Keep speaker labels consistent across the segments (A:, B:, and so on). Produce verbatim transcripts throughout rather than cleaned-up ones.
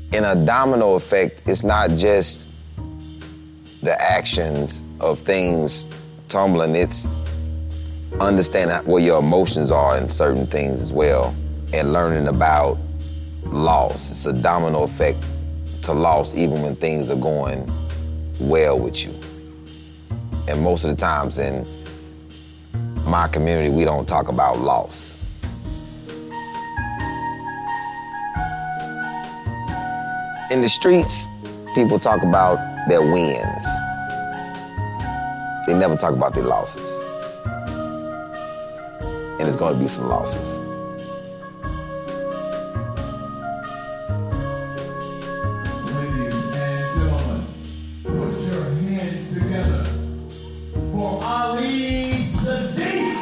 A: in a domino effect, it's not just the actions of things tumbling, it's understanding where your emotions are in certain things as well, and learning about loss. It's a domino effect to loss even when things are going well with you. And most of the times in my community, we don't talk about loss. In the streets, people talk about their wins. They never talk about their losses. And there's gonna be some losses.
B: Ladies and gentlemen, put your hands together for Ali Siddiq.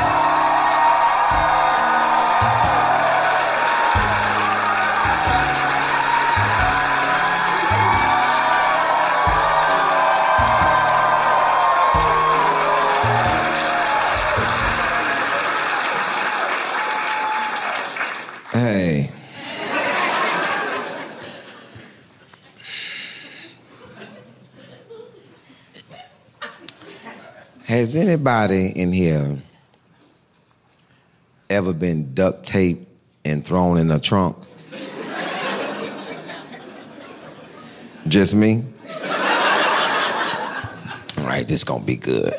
C: Hey. Has anybody in here ever been duct taped and thrown in a trunk? Just me? All right, this gonna be good.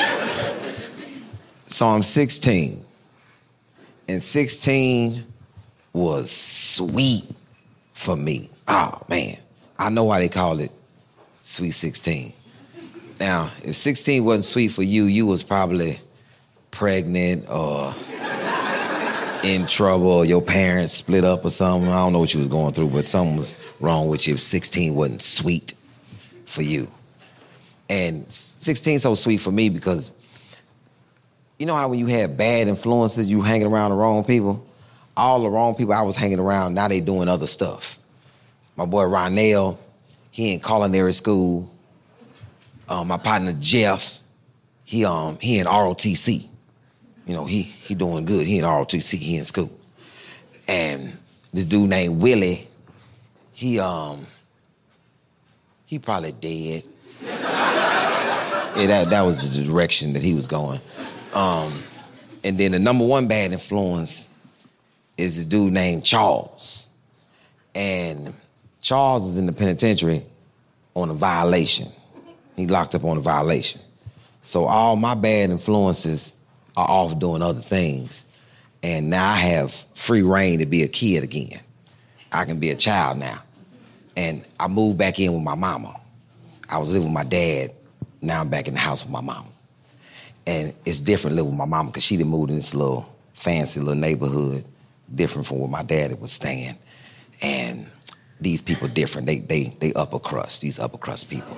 C: So I'm sixteen, and sixteen was sweet for me. Oh, man. I know why they call it Sweet sixteen. Now, if sixteen wasn't sweet for you, you was probably pregnant or in trouble, or your parents split up or something. I don't know what you was going through, but something was wrong with you if sixteen wasn't sweet for you. And sixteen so sweet for me because you know how when you have bad influences, you hanging around the wrong people? All the wrong people I was hanging around, now they doing other stuff. My boy Ronell, he in culinary school. Um, my partner Jeff, he um he in R O T C. You know, he he doing good. He in R O T C, he in school. And this dude named Willie, he um he probably dead. Yeah, that, that was the direction that he was going. Um, and then the number one bad influence is a dude named Charles. And Charles is in the penitentiary on a violation. He locked up on a violation. So all my bad influences are off doing other things. And now I have free reign to be a kid again. I can be a child now. And I moved back in with my mama. I was living with my dad. Now I'm back in the house with my mama. And it's different living with my mama because she done moved in this little fancy little neighborhood, different from where my daddy was staying. And these people different. They they they upper crust, these upper crust people.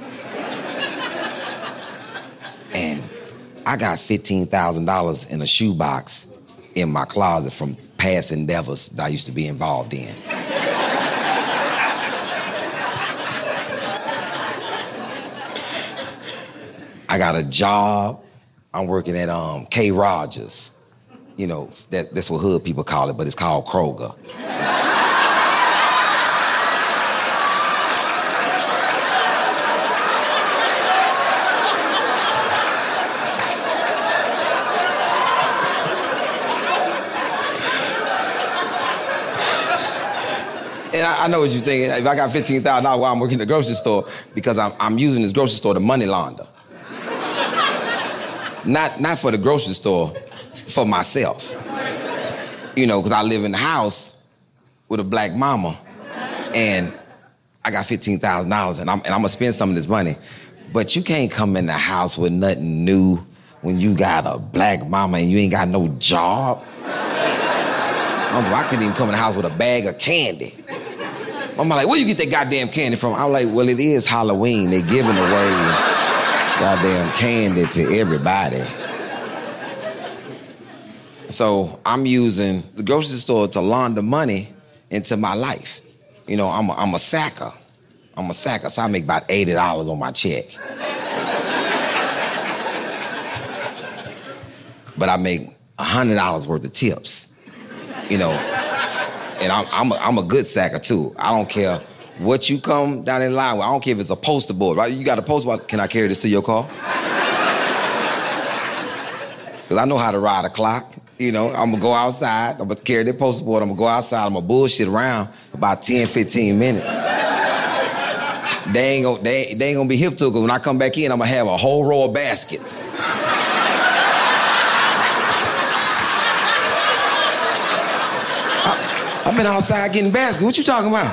C: And I got fifteen thousand dollars in a shoebox in my closet from past endeavors that I used to be involved in. I got a job. I'm working at um, K. Rogers. You know, that, that's what hood people call it, but it's called Kroger. And I, I know what you're thinking. If I got fifteen thousand dollars while I'm working at the grocery store, because I'm, I'm using this grocery store to money launder. Not, not for the grocery store, for myself. You know, because I live in the house with a black mama, and I got fifteen thousand dollars, and I'm, and I'm going to spend some of this money. But you can't come in the house with nothing new when you got a black mama and you ain't got no job. I couldn't even come in the house with a bag of candy. I'm like, where you get that goddamn candy from? I'm like, well, it is Halloween. They're giving away goddamn candy to everybody. So I'm using the grocery store to launder money into my life. You know, I'm a, I'm a sacker. I'm a sacker, so I make about eighty dollars on my check. But I make one hundred dollars worth of tips. You know, and I'm, I'm, a, I'm a good sacker too. I don't care what you come down in line with, I don't care if it's a poster board, right? You got a poster board, can I carry this to your car? Because I know how to ride a clock. You know, I'm gonna go outside, I'm gonna carry that poster board, I'm gonna go outside, I'm gonna bullshit around for about ten, fifteen minutes. They ain't gonna, they, they ain't gonna be hip to it, because when I come back in, I'm gonna have a whole row of baskets. I, I've been outside getting baskets. What you talking about?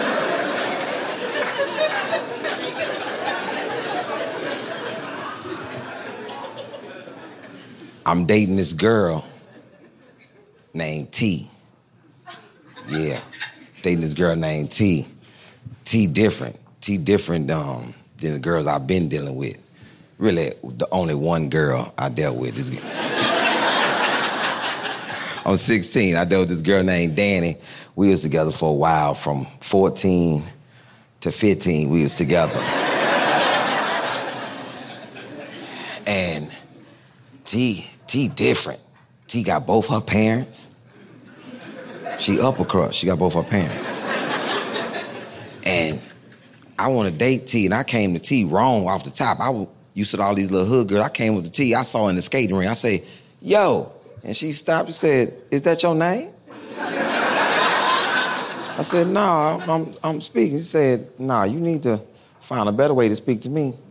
C: I'm dating this girl named T. Yeah, dating this girl named T. T different. T different um, than the girls I've been dealing with. Really, the only one girl I dealt with. This I'm sixteen. I dealt with this girl named Danny. We was together for a while, from fourteen to fifteen. We was together. And T, T different. T got both her parents. She upper crust. She got both her parents. And I want to date T, and I came to T wrong off the top. I used to all these little hood girls. I came with the T. I saw her in the skating ring. I said, yo. And she stopped and said, is that your name? I said, no, nah, I'm, I'm speaking. She said, nah, you need to find a better way to speak to me.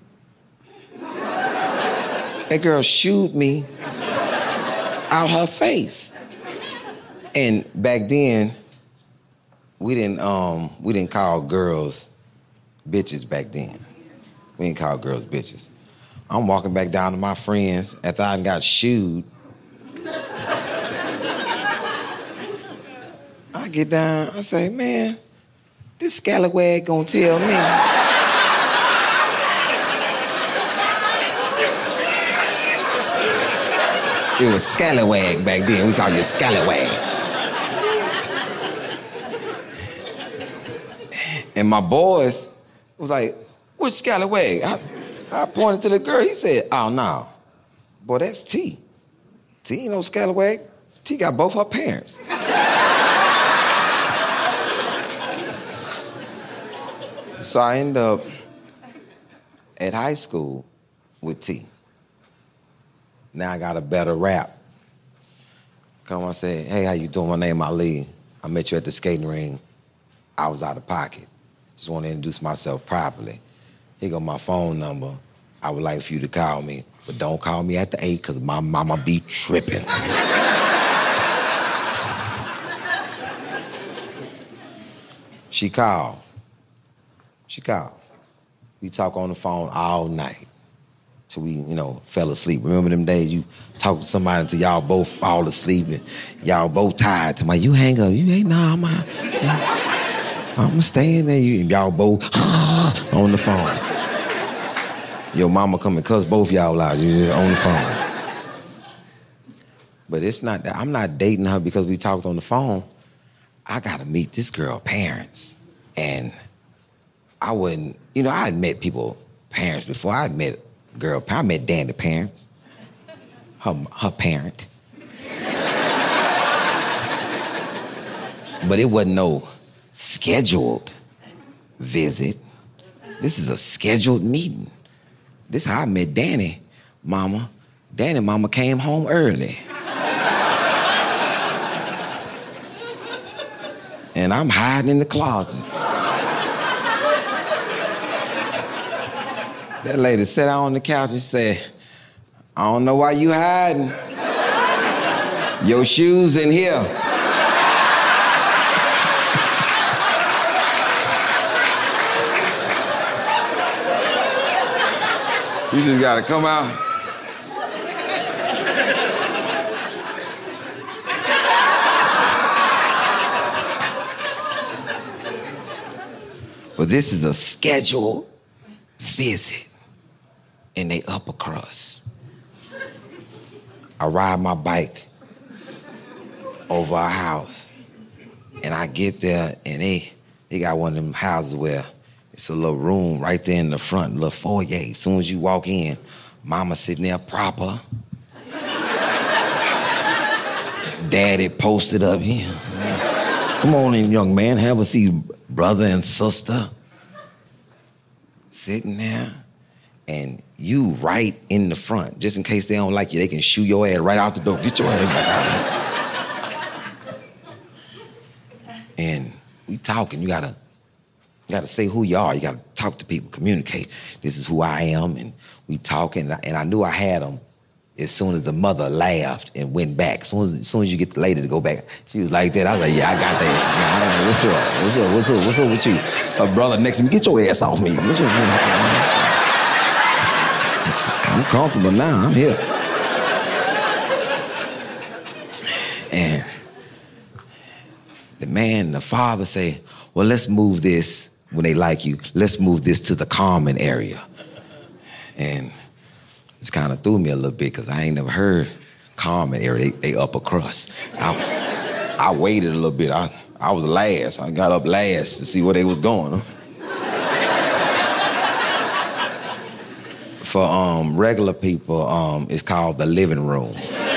C: That girl shooed me out her face. And back then, we didn't um we didn't call girls bitches back then. We didn't call girls bitches. I'm walking back down to my friends after I got shooed. I get down, I say, man, this scallywag gonna tell me. It was scallywag back then. We called it scallywag. And my boys was like, which scallywag? I, I pointed to the girl. He said, oh, no. Boy, that's T. T ain't no scallywag. T got both her parents. So I end up at high school with T. Now I got a better rap. Come on, say, hey, how you doing? My name Ali. I met you at the skating ring. I was out of pocket. Just want to introduce myself properly. Here go my phone number. I would like for you to call me, but don't call me at the eight, because my mama be tripping. She called. She called. We talk on the phone all night till we, you know, fell asleep. Remember them days you talk to somebody until y'all both fall asleep and y'all both tired. To my, you hang up. You ain't, nah, I'm out. I'm staying there. You, and y'all both on the phone. Your mama come and cuss both y'all out. You're on the phone. But it's not that. I'm not dating her because we talked on the phone. I gotta meet this girl's parents. And I wouldn't, you know, I had met people, parents before. I had met girl, I met Danny's parents. Her, her parent. But it wasn't no scheduled visit. This is a scheduled meeting. This is how I met Danny, mama. Danny, mama came home early. And I'm hiding in the closet. That lady sat down on the couch and said, I don't know why you hiding. Your shoes in here. You just gotta come out. But this is a scheduled visit in they upper crust. I ride my bike over our house, and I get there, and they they got one of them houses where it's a little room right there in the front, a little foyer. As soon as you walk in, mama sitting there proper. Daddy posted up here. Come on in, young man, have a seat. brother and sister sitting there, and you right in the front, just in case they don't like you, they can shoot your ass right out the door. Get your ass back out of here. And we talking. You gotta, you gotta say who you are. You gotta talk to people, communicate. This is who I am, and we talking. And I, and I knew I had them as soon as the mother laughed and went back. As soon as, as soon as you get the lady to go back, she was like that. I was like, yeah, I got that. Like, what's up? What's up? What's up? What's up with you? Her brother next to me, get your ass off me. Get your I'm comfortable now. I'm here. And the man, the father say, well, let's move this, when they like you, let's move this to the common area. And it's kind of threw me a little bit because I ain't never heard common area. They, they upper crust. I, I waited a little bit. I, I was last. I got up last to see where they was going. Huh? For um, regular people, um, it's called the living room.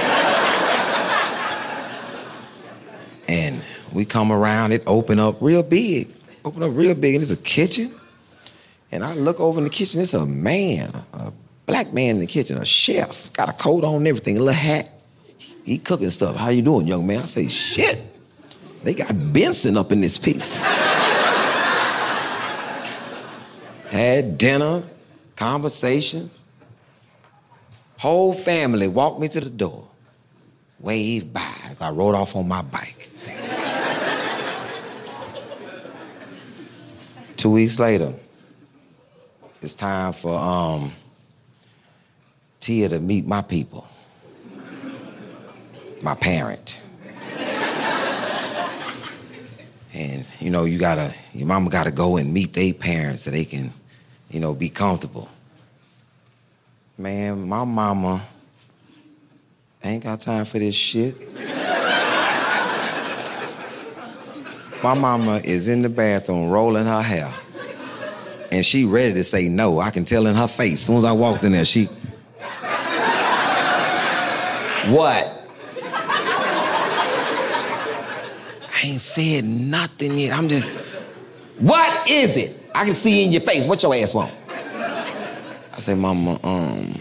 C: And we come around, it open up real big. Open up real big, and it's a kitchen. And I look over in the kitchen, it's a man, a black man in the kitchen, a chef, got a coat on and everything, a little hat. He cooking stuff. How you doing, young man? I say, shit, they got Benson up in this piece. Had dinner, conversation. Whole family walked me to the door, waved by as I rode off on my bike. Two weeks later, it's time for um, Tia to meet my people, my parent. And, you know, you gotta, your mama gotta go and meet their parents so they can, you know, be comfortable. Man, my mama ain't got time for this shit. My mama is in the bathroom rolling her hair. And she ready to say no. I can tell in her face. As soon as I walked in there, she... What? I ain't said nothing yet. I'm just... What is it? I can see in your face. What your ass want? I said, Mama, um...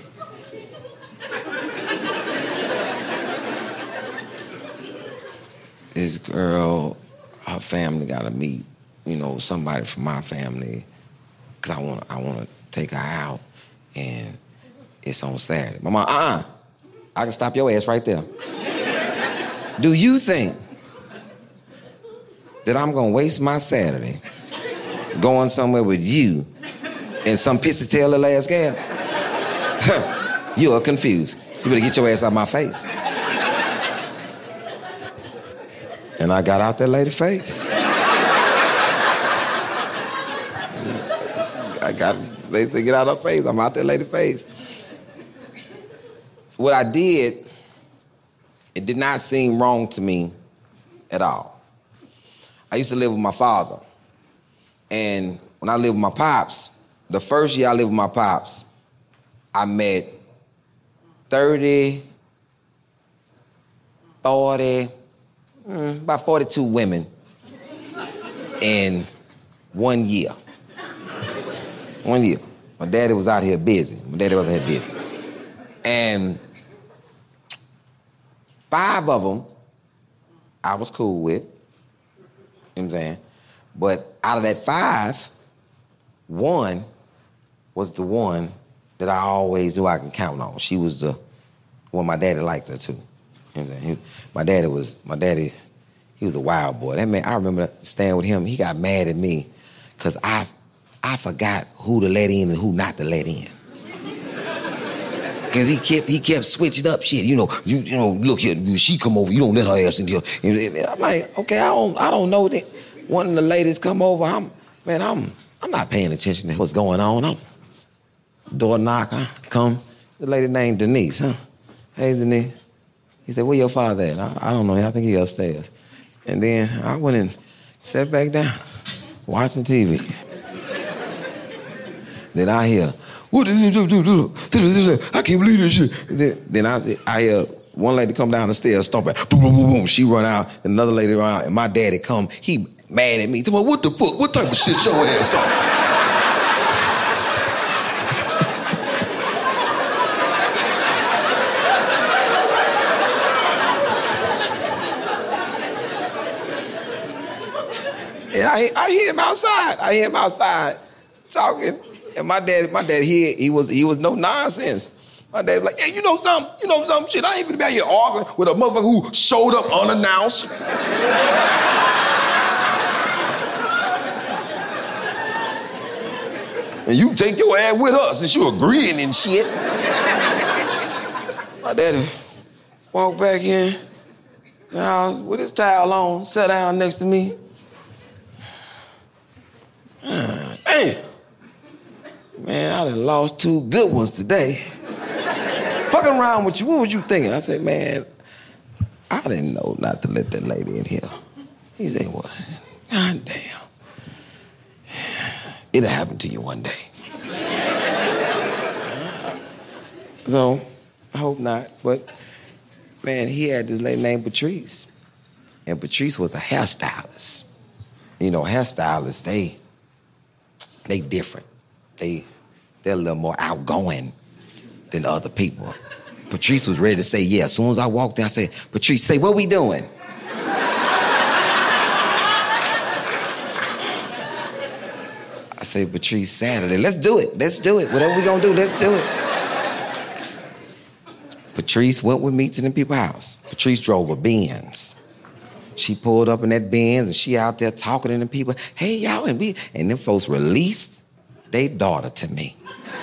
C: this girl, her family gotta meet, you know, somebody from my family, cause I wanna, I wanna take her out, and it's on Saturday. Mama, uh-uh, I can stop your ass right there. Do you think that I'm gonna waste my Saturday going somewhere with you and some pissy tail little ass gal? You are confused. You better get your ass out my face. And I got out that lady's face. I got, they said, get out her face. I'm out that lady's face. What I did, it did not seem wrong to me at all. I used to live with my father. And when I lived with my pops, the first year I lived with my pops, I met thirty, forty, mm, about forty-two women in one year. One year. My daddy was out here busy. My daddy was out here busy. And five of them I was cool with. You know what I'm saying? But out of that five, one was the one that I always knew I could count on. She was the one my daddy liked her too. You know what I'm saying? He, my daddy was, my daddy, he was a wild boy. That man, I remember staying with him, he got mad at me because I I forgot who to let in and who not to let in. Cause he kept he kept switching up shit. You know, you you know, look here, she come over, you don't let her ass in here. I'm like, okay, I don't I don't know that one of the ladies come over. I'm man, I'm I'm not paying attention to what's going on. I'm door knock, I come. The lady named Denise, huh? Hey Denise. He said, where your father at? I, I don't know. I think he upstairs. And then I went and sat back down, watching T V. Then I hear, what did you do, do, do, do? I can't believe this shit. Then, then I, I hear one lady come down the stairs, stomp back, boom, boom, boom, boom. She run out, and another lady run out, and my daddy come. He, mad at me. Tell me, what the fuck? What type of shit your ass on? And I, I hear him outside. I hear him outside talking. And my dad, my dad, he, he was he was no nonsense. My dad was like, yeah, you know something? You know something? Shit, I ain't gonna be out here arguing with a motherfucker who showed up unannounced. And you take your ass with us since you agreeing and shit. My daddy walked back in the house with his towel on, sat down next to me. Ah, damn. Man, I done lost two good ones today. Fucking around with you, what was you thinking? I said, man, I didn't know not to let that lady in here. He said, what? God damn. It'll happen to you one day. So, I hope not, but man, he had this lady named Patrice. And Patrice was a hairstylist. You know, hairstylists, they, they different. They, they're a little more outgoing than other people. Patrice was ready to say yeah. As soon as I walked in, I said, Patrice, say, what we doing? I said, Patrice, Saturday. Let's do it. Let's do it. Whatever we gonna do, let's do it. Patrice went with me to them people's house. Patrice drove a Benz. She pulled up in that Benz and she out there talking to them people. Hey, y'all, and we, and them folks released their daughter to me.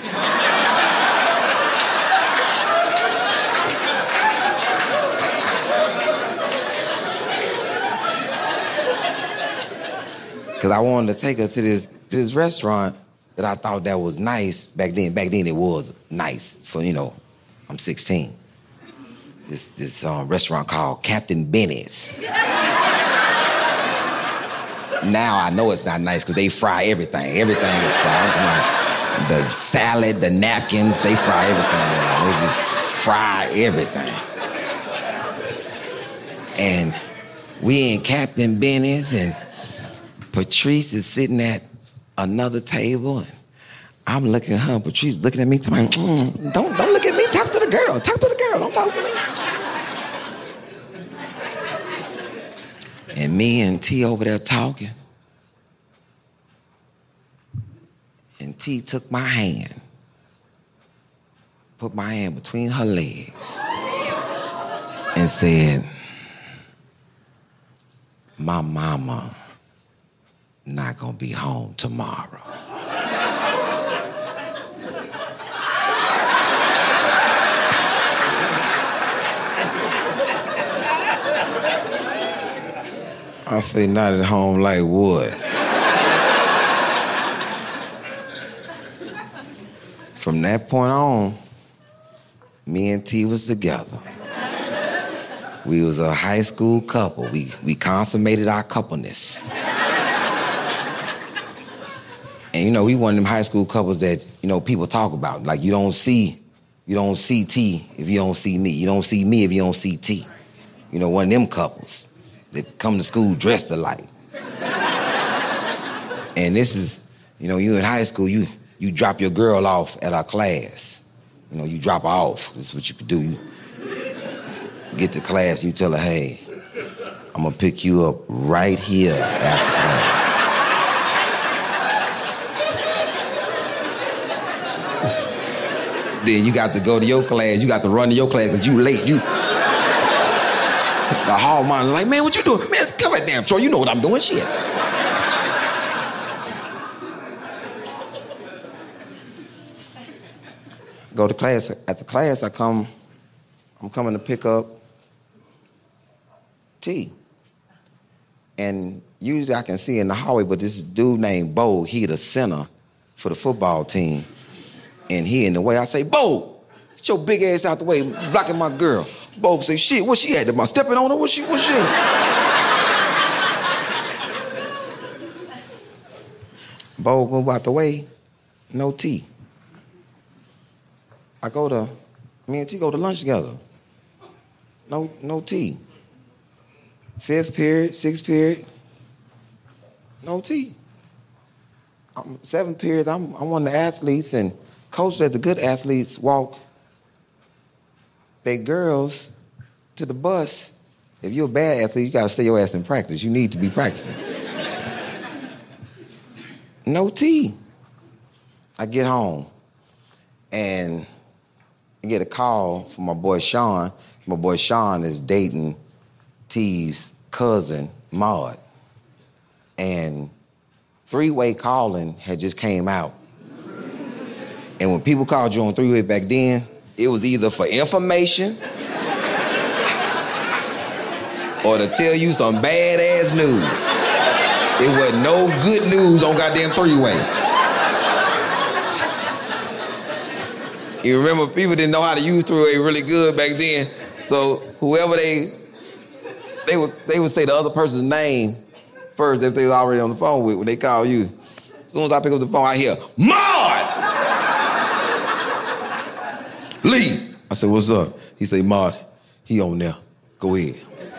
C: Because I wanted to take her to this, this restaurant that I thought that was nice back then. Back then it was nice for, you know, I'm sixteen. This, this um, restaurant called Captain Benny's. Now I know it's not nice because they fry everything. Everything is fried. Like the salad, the napkins, they fry everything. They just fry everything. And we in Captain Benny's and Patrice is sitting at another table and I'm looking at her and Patrice looking at me. Like, mm, don't, don't look at me. Talk to the girl. Talk to the girl. Don't talk to me. And me and T over there talking. And T took my hand, put my hand between her legs, and said, my mama not gonna be home tomorrow. I say, not at home like what? From that point on, me and T was together. We was a high school couple. We, we consummated our coupleness. And you know, we one of them high school couples that, you know, people talk about. Like you don't see, you don't see T if you don't see me. You don't see me if you don't see T. You know, one of them couples that come to school dressed alike. And this is, you know, you in high school, you you drop your girl off at our class. You know, you drop her off. This is what you could do. You get to class, you tell her, hey, I'm gonna pick you up right here after class. Then you got to go to your class, you got to run to your class because you late. You The hall monitor like, man, what you doing? Man, come here, damn Troy, you know what I'm doing, shit. Go to class. At the class, I come, I'm coming to pick up T. And usually I can see in the hallway, but this dude named Bo, he the center for the football team. And he in the way, I say, Bo, get your big ass out the way, blocking my girl. Bo say, shit, what she at? Am I stepping on her? What she, what she? Bo move out the way, no T. I go to, me and T go to lunch together. No, no T. Fifth period, sixth period, No T. I'm, seventh period, I'm, I'm one of the athletes, and coach let the good athletes walk their girls to the bus. If you're a bad athlete, you gotta stay your ass in practice. You need to be practicing. No T. I get home, and I get a call from my boy Sean. My boy Sean is dating T's cousin, Maud. And three-way calling had just came out. And when people called you on three-way back then, it was either for information or to tell you some badass news. It wasn't no good news on goddamn three-way. You remember people didn't know how to use three-way really good back then. So whoever they, they would they would say the other person's name first if they was already on the phone with when they call you. As soon as I pick up the phone, I hear, Maud! Lee! I said, what's up? He said, Maud, he on there. Go ahead.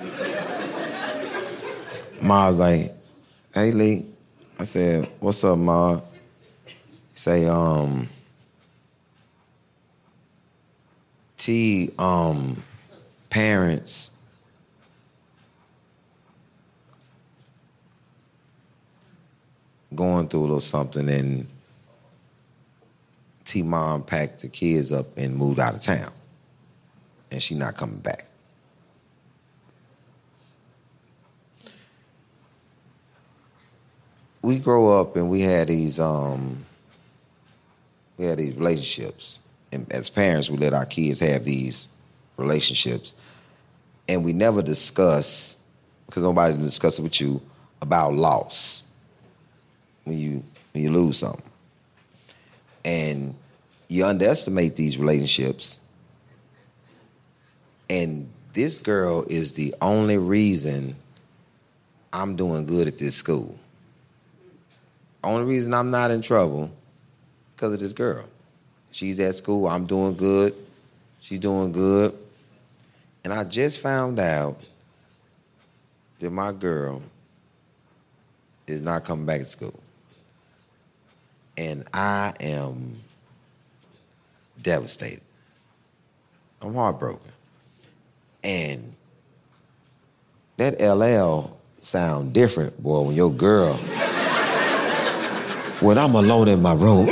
C: Maud's like, hey, Lee. I said, what's up, Maud? He say, um, T, um, parents going through a little something, and T mom packed the kids up and moved out of town, and she not coming back. We grow up and we had these um, we had these relationships, and as parents, we let our kids have these relationships, and we never discuss, because nobody discuss it with you, about loss. When you when you lose something. And you underestimate these relationships. And this girl is the only reason I'm doing good at this school. Only reason I'm not in trouble, because of this girl. She's at school, I'm doing good, she's doing good. And I just found out that my girl is not coming back to school. And I am devastated. I'm heartbroken. And that L L sound different, boy, when your girl, when I'm alone in my room,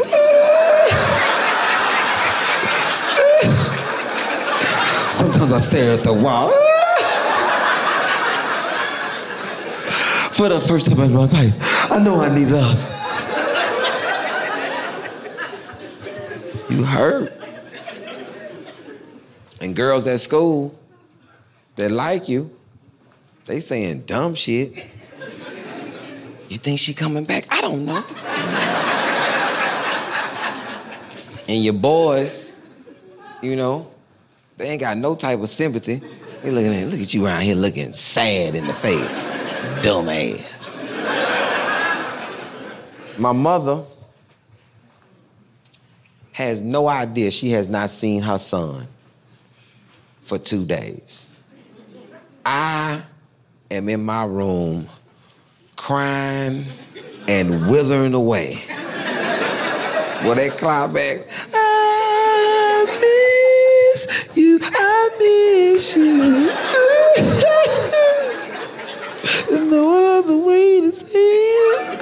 C: sometimes I stare at the wall. For the first time in my life, I know I need love. You hurt. And girls at school that like you, they saying dumb shit. You think she coming back? I don't know. And your boys, you know, they ain't got no type of sympathy. They looking at, look at you around here looking sad in the face. Dumb ass. My mother has no idea she has not seen her son for two days. I am in my room crying and withering away. Will they cry back? I miss you, I miss you. There's no other way to say it.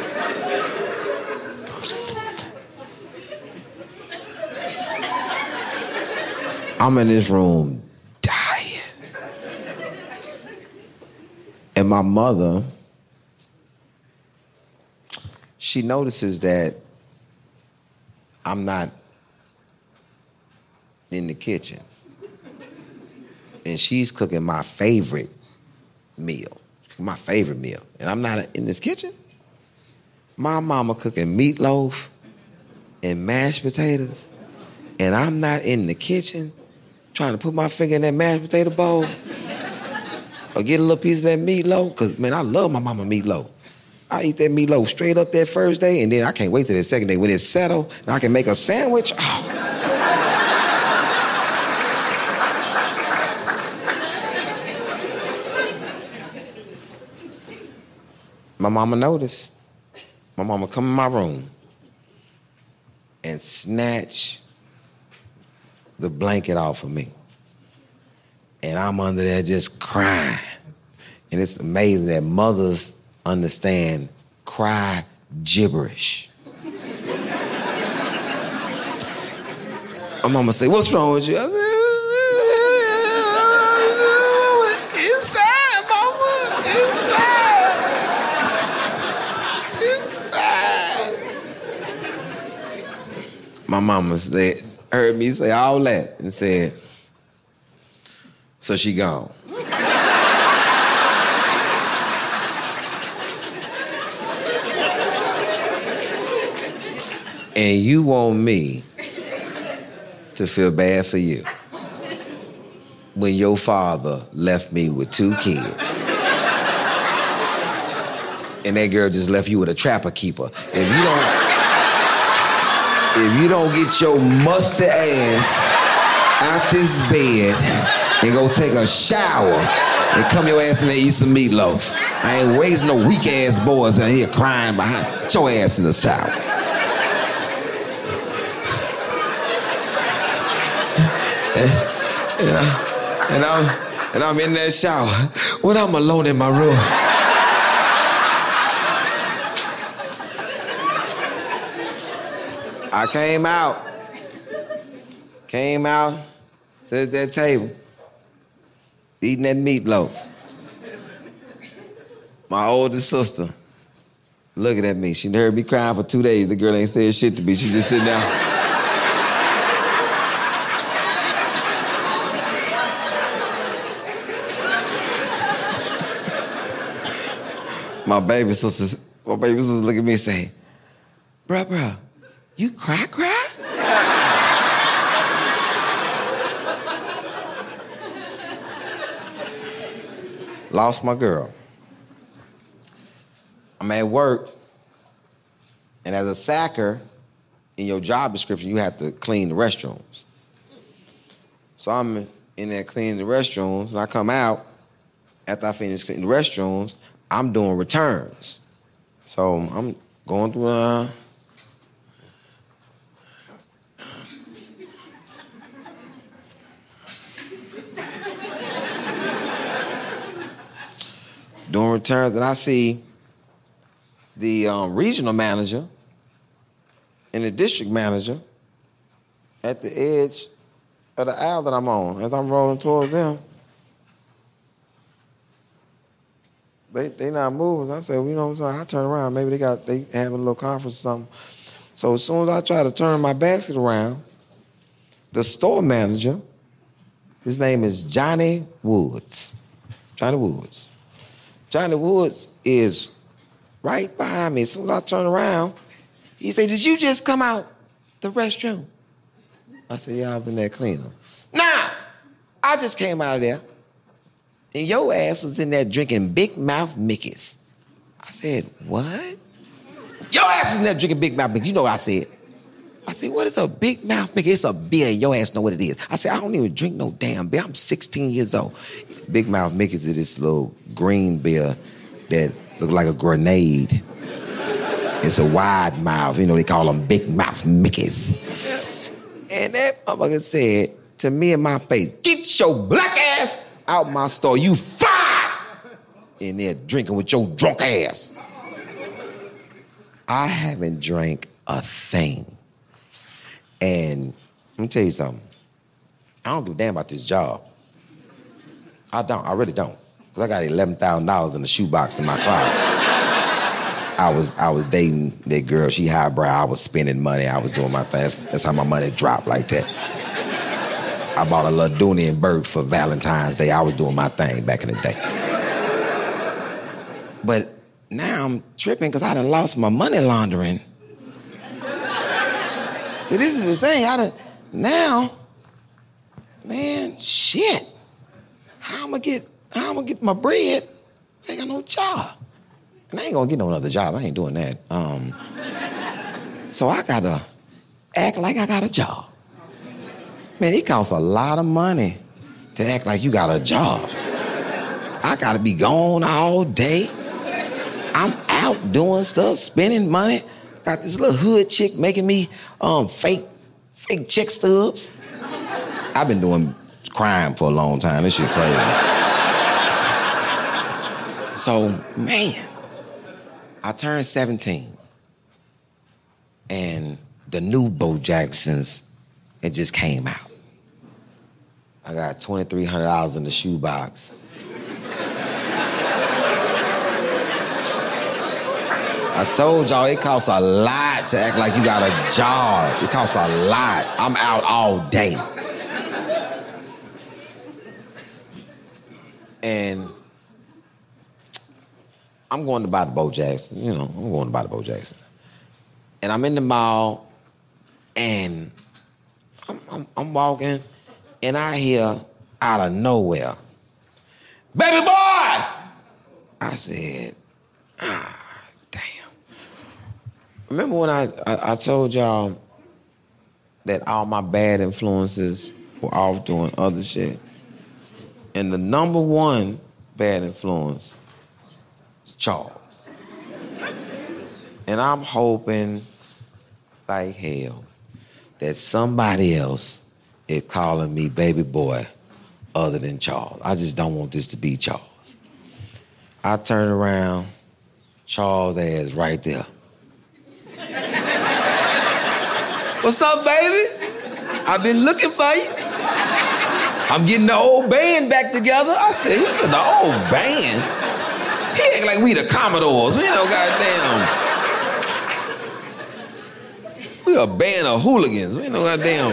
C: I'm in this room dying. And my mother, she notices that I'm not in the kitchen. And she's cooking my favorite meal. My favorite meal. And I'm not in this kitchen. My mama cooking meatloaf and mashed potatoes. And I'm not in the kitchen trying to put my finger in that mashed potato bowl or get a little piece of that meatloaf. Because, man, I love my mama meatloaf. I eat that meatloaf straight up that first day, and then I can't wait till the second day when it's settled and I can make a sandwich. Oh. My mama noticed. my mama come in my room and snatch the blanket off of me. And I'm under there just crying. And it's amazing that mothers understand cry gibberish. My mama say, what's wrong with you? I said, it's sad, mama. It's sad. It's sad. My mama said, heard me say all that and said, so she gone. And you want me to feel bad for you when your father left me with two kids. And that girl just left you with a trapper keeper. If you don't, if you don't get your musty ass out this bed and go take a shower and come your ass in there and eat some meatloaf. I ain't raising no weak ass boys out here crying behind. Get your ass in the shower. And, and, I, and, I'm, and I'm in that shower when I'm alone in my room. I came out, came out, sat at that table, eating that meatloaf. My oldest sister looking at me. She heard me crying for two days. The girl ain't said shit to me. She just sitting down. My baby sister, my baby sister look at me and say, bruh, bruh, you cry, cry? Lost my girl. I'm at work, and as a sacker, in your job description, you have to clean the restrooms. So I'm in there cleaning the restrooms, and I come out, after I finish cleaning the restrooms, I'm doing returns. So I'm going through, uh, doing returns, and I see the um, regional manager and the district manager at the edge of the aisle that I'm on. As I'm rolling towards them, they they not moving. I said, well, you know what I'm saying? I turn around. Maybe they got they having a little conference or something. So as soon as I try to turn my basket around, the store manager, his name is Johnny Woods. Johnny Woods. Johnny Woods is right behind me. As soon as I turn around, he said, did you just come out the restroom? I said, yeah, I was in there cleaning. Nah, I just came out of there. And your ass was in there drinking Big Mouth Mickeys. I said, what? Your ass was in there drinking Big Mouth Mickeys. You know what I said? I said, what is a Big Mouth Mickey? It's a beer. Your ass know what it is. I said, I don't even drink no damn beer. I'm sixteen years old. Big Mouth Mickey's is this little green beer that look like a grenade. It's a wide mouth. You know, they call them Big Mouth Mickeys. And that motherfucker said to me in my face, get your black ass out my store. You fired! In there drinking with your drunk ass. I haven't drank a thing. And let me tell you something. I don't give a damn about this job. I don't. I really don't. Because I got eleven thousand dollars in the shoebox in my closet. I was I was dating that girl. She highbrow. I was spending money. I was doing my thing. That's, that's how my money dropped like that. I bought a Ladunian bird for Valentine's Day. I was doing my thing back in the day. But now I'm tripping because I done lost my money laundering. See, this is the thing. I done, now, man, shit. How am I get? How am I get my bread? I ain't got no job, and I ain't gonna get no other job. I ain't doing that. Um, so I gotta act like I got a job. Man, it costs a lot of money to act like you got a job. I gotta be gone all day. I'm out doing stuff, spending money. Got this little hood chick making me um, fake, fake check stubs. I've been doing crime for a long time. This shit crazy. So, man, I turned seventeen. And the new Bo Jacksons, it just came out. I got twenty-three hundred dollars in the shoebox. I told y'all it costs a lot to act like you got a job. It costs a lot. I'm out all day. And I'm going to buy the Bo Jackson. You know, I'm going to buy the Bo Jackson. And I'm in the mall, and I'm, I'm, I'm walking, and I hear out of nowhere, "Baby boy!" I said, ah, damn. Remember when I, I, I told y'all that all my bad influences were off doing other shit? And the number one bad influence is Charles. And I'm hoping like hell that somebody else is calling me baby boy other than Charles. I just don't want this to be Charles. I turn around, Charles' ass right there. "What's up, baby? I've been looking for you. I'm getting the old band back together." I said, "The old band? He act like we the Commodores. We no goddamn... We a band of hooligans. We know goddamn."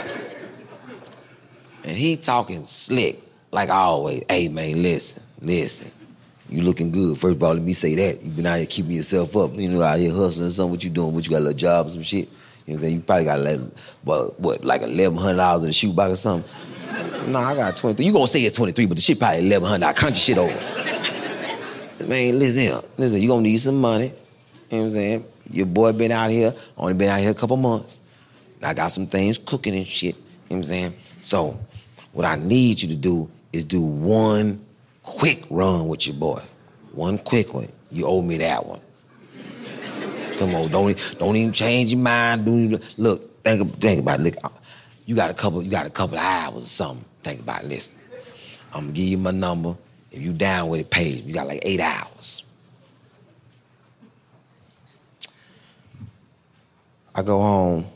C: And he talking slick, like always. "Hey, man, listen, listen. You looking good. First of all, let me say that. You been out here keeping yourself up. You know, out here hustling or something. What you doing? What, you got a little job or some shit? You know what I'm saying? You probably got eleven, what, what like eleven hundred dollars in the shoebox or something." I said, "Nah, I got twenty-three. You gonna say it's twenty-three, but the shit probably eleven hundred. I count your shit over." "Man, listen here. Listen, you gonna need some money. You know what I'm saying? Your boy been out here, only been out here a couple months. I got some things cooking and shit." You know what I'm saying? "So, what I need you to do is do one quick run with your boy. One quick one. You owe me that one. Come on, don't, don't even change your mind. Don't even, look, think, think about it. Look, you got a couple, you got a couple of hours or something. Think about it. Listen, I'm gonna give you my number. If you down with it, pay. You got like eight hours. I go home,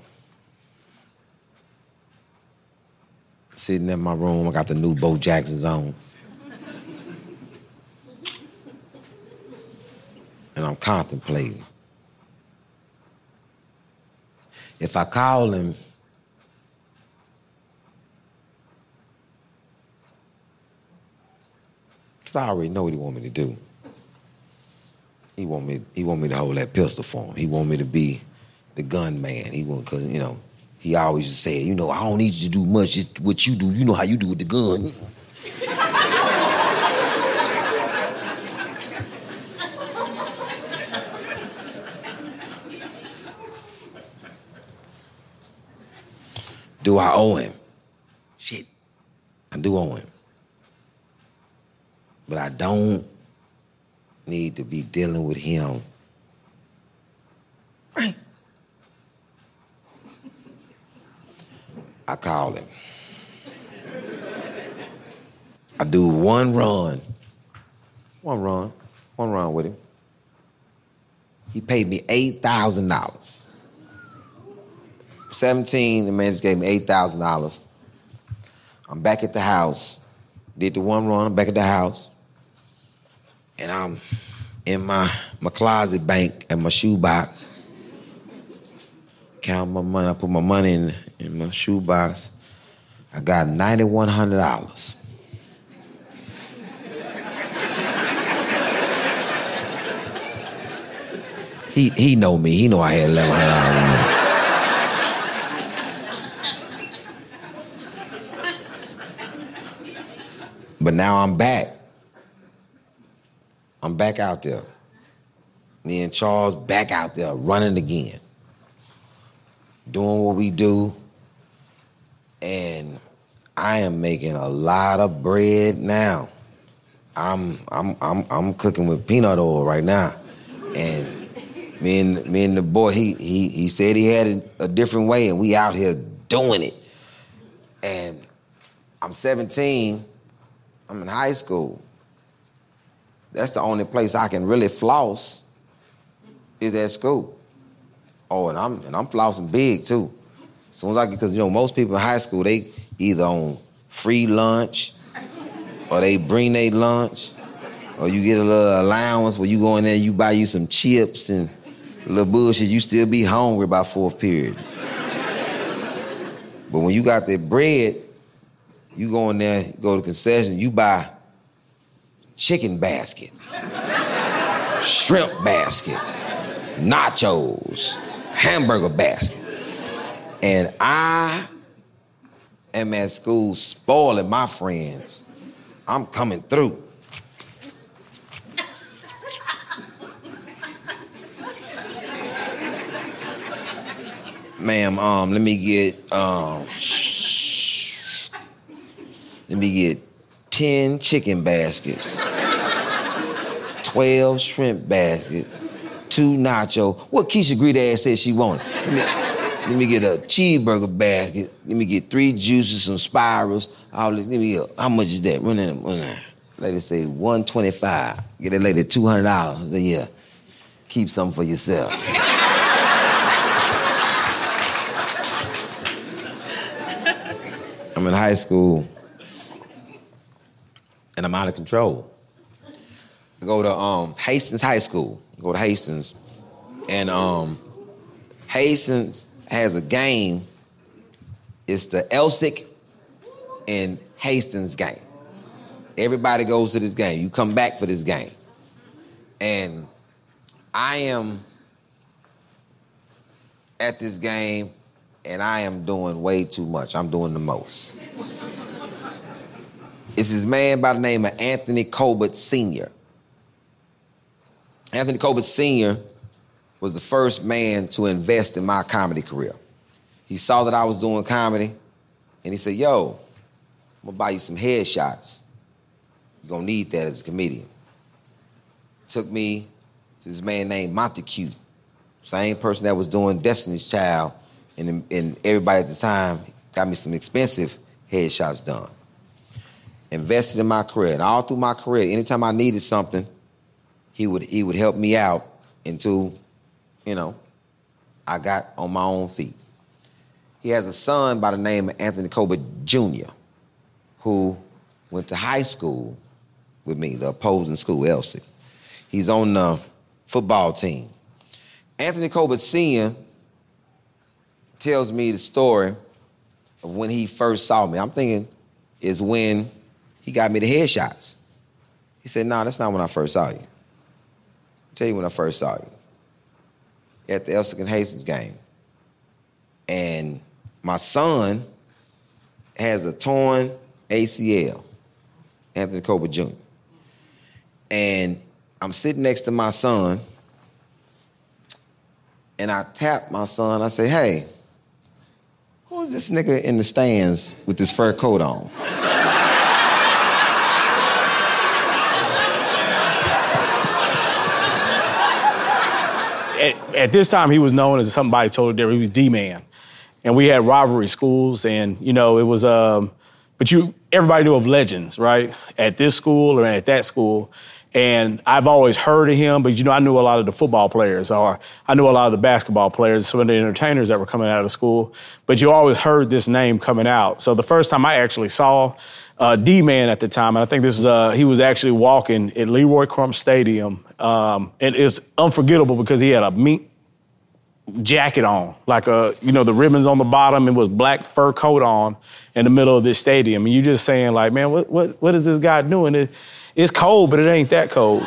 C: sitting in my room. I got the new Bo Jacksons on. And I'm contemplating. If I call him, because I already know what he want me to do. He want me, he want me to hold that pistol for him. He want me to be the gun man. He want, because, you know, he always just said, you know, I don't need you to do much. It's what you do. You know how you do with the gun. Do I owe him? Shit, I do owe him. But I don't need to be dealing with him. Right. I call him. I do one run. One run. One run with him. He paid me eight thousand dollars. seventeen, the man just gave me eight thousand dollars. I'm back at the house. Did the one run, I'm back at the house. And I'm in my, my closet bank and my shoebox. Count my money, I put my money in, in my shoebox. I got nine thousand one hundred dollars. He he know me, he know I had eleven hundred dollars. But now I'm back. I'm back out there. Me and Charles back out there running again. Doing what we do. And I am making a lot of bread now. I'm I'm I'm I'm cooking with peanut oil right now. And me and me and the boy, he he he said he had it a different way, and we out here doing it. And I'm seventeen, I'm in high school. That's the only place I can really floss is at school. Oh, and I'm and I'm flossing big too. As soon as I get, because you know most people in high school, they either on free lunch, or they bring their lunch, or you get a little allowance where you go in there, you buy you some chips and a little bullshit, you still be hungry by fourth period. But when you got that bread, you go in there, go to concession, you buy chicken basket, shrimp basket, nachos, hamburger basket. And I am at school spoiling my friends. I'm coming through. Ma'am, um, let me get, um, shh. Let me get ten chicken baskets, twelve shrimp baskets, two nacho. What Keisha Greedy ass said she wanted? Let me, let me get a cheeseburger basket. Let me get three juices, some spirals. All this, let me get, how much is that? Run that, run that. Lady say one twenty-five. Get that lady two hundred dollars. Say, yeah, keep something for yourself. I'm in high school, and I'm out of control. I go to um, Hastings High School. I go to Hastings, and um, Hastings has a game. It's the Elsick and Hastings game. Everybody goes to this game. You come back for this game. And I am at this game, and I am doing way too much. I'm doing the most. It's this man by the name of Anthony Colbert Senior Anthony Colbert Senior was the first man to invest in my comedy career. He saw that I was doing comedy, and he said, yo, I'm gonna buy you some headshots. You're gonna need that as a comedian. Took me to this man named Montague, same person that was doing Destiny's Child, and, and everybody at the time got me some expensive headshots done. Invested in my career, and all through my career, anytime I needed something, he would he would help me out until, you know, I got on my own feet. He has a son by the name of Anthony Colbert Junior, who went to high school with me, the opposing school, Elsie. He's on the football team. Anthony Colbert Senior tells me the story of when he first saw me. I'm thinking is when he got me the headshots. He said, no, nah, that's not when I first saw you. I'll tell you when I first saw you. At the Elsick and Hastings game. And my son has a torn A C L, Anthony Colbert Junior And I'm sitting next to my son, and I tap my son. I say, hey, who is this nigga in the stands with this fur coat on?
D: At, at this time, he was known as somebody totally different. He was D-Man. And we had rivalry schools, and, you know, it was, um, but you, everybody knew of legends, right? At this school or at that school. And I've always heard of him, but, you know, I knew a lot of the football players, or I knew a lot of the basketball players, some of the entertainers that were coming out of school. But you always heard this name coming out. So the first time I actually saw uh, D-Man at the time, and I think this is, uh, he was actually walking at Leroy Crump Stadium. Um, and it's unforgettable because he had a mink jacket on, like a, you know, the ribbons on the bottom, and was black fur coat on in the middle of this stadium. And you just saying like, man, what what what is this guy doing? It, it's cold, but it ain't that cold.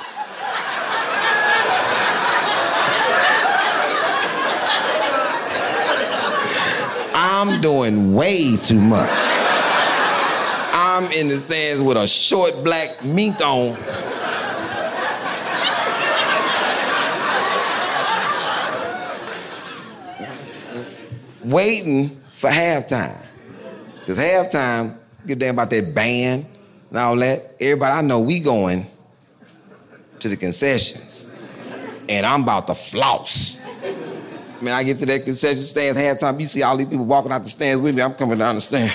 C: I'm doing way too much. I'm in the stands with a short black mink on. Waiting for halftime. Because halftime, give a damn about that band and all that. Everybody I know, we going to the concessions. and I'm about to floss. Man, I get to that concession stands halftime, you see all these people walking out the stands with me, I'm coming down the stand.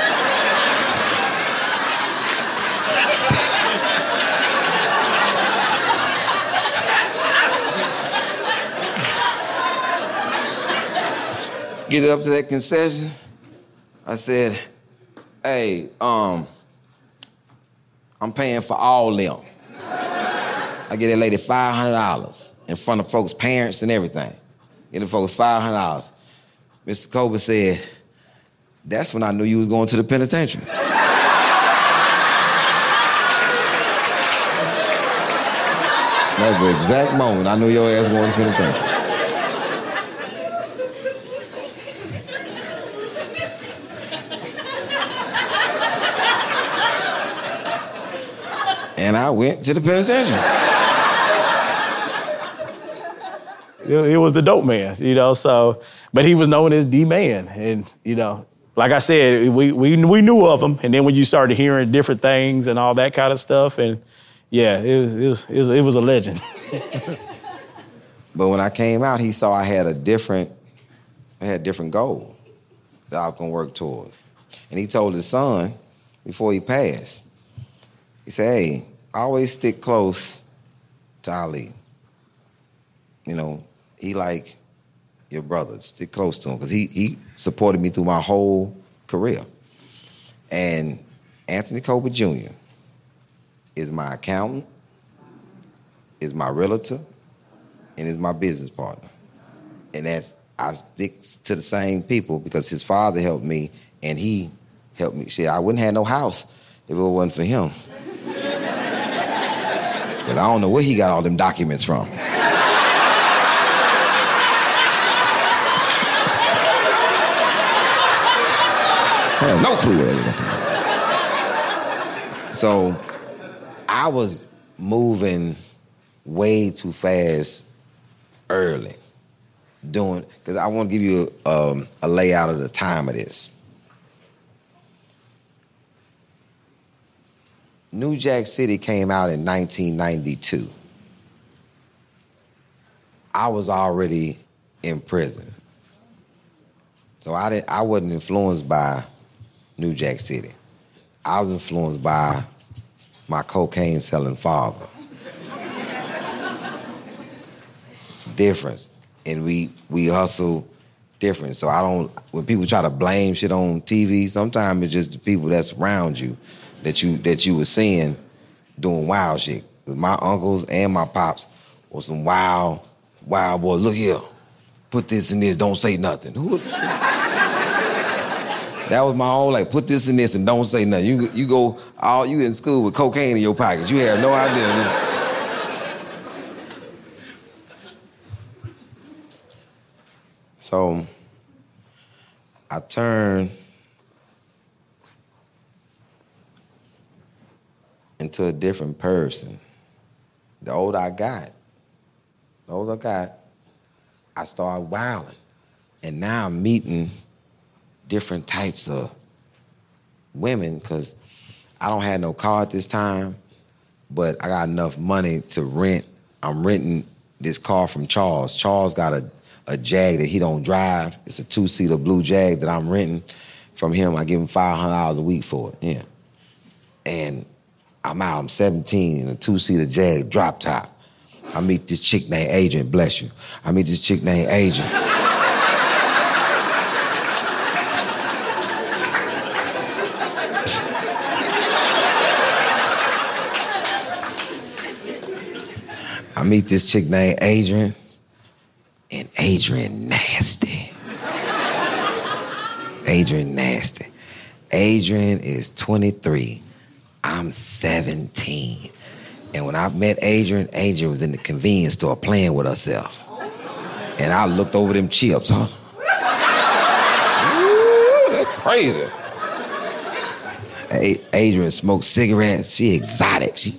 C: Get it up to that concession. I said, hey, um, I'm paying for all them. I get that lady five hundred dollars in front of folks' parents and everything. Get the folks five hundred dollars. Mister Kobe said, that's when I knew you was going to the penitentiary. That was the exact moment I knew your ass was going to the penitentiary. And I went to the penitentiary.
D: He was the dope man, you know, so, but he was known as D-Man. And, you know, like I said, we, we, we knew of him. And then when you started hearing different things and all that kind of stuff, and yeah, it was, it was, it was, it was a legend.
C: But when I came out, he saw I had a different, I had a different goal that I was gonna work towards. And he told his son, before he passed, he said, hey, always stick close to Ali. You know, he like your brother. Stick close to him because he, he supported me through my whole career. And Anthony Kobe Junior is my accountant, is my realtor, and is my business partner. And that's, I stick to the same people because his father helped me and he helped me. Shit, I wouldn't have no house if it wasn't for him. Because I don't know where he got all them documents from. I have no clue where they got. So I was moving way too fast early, doing, because I want to give you a, um, a layout of the time of this. New Jack City came out in nineteen ninety-two. I was already in prison. So I didn't, I wasn't influenced by New Jack City. I was influenced by my cocaine selling father. Difference. And we we hustle different. So I don't, when people try to blame shit on T V, sometimes it's just the people that's around you that you that you were seeing doing wild shit. 'Cause my uncles and my pops were some wild, wild boys. Look here, put this in this, don't say nothing. Who? That was my whole like, put this in this and don't say nothing. You you go all you in school with cocaine in your pockets. You have no idea. So I turned into a different person. The older I got, the older I got, I started wilding. And now I'm meeting different types of women because I don't have no car at this time, but I got enough money to rent. I'm renting this car from Charles. Charles got a, a Jag that he don't drive. It's a two-seater blue Jag that I'm renting from him. I give him five hundred dollars a week for it, yeah. And I'm out, I'm seventeen in a two-seater Jag drop top. I meet this chick named Adrian, bless you. I meet this chick named Adrian. I meet this chick named Adrian, and Adrian nasty. Adrian nasty. Adrian is twenty-three. I'm seventeen. And when I met Adrian, Adrian was in the convenience store playing with herself. And I looked over them chips, huh? Ooh, that's crazy. A- Adrian smoked cigarettes. She exotic. She...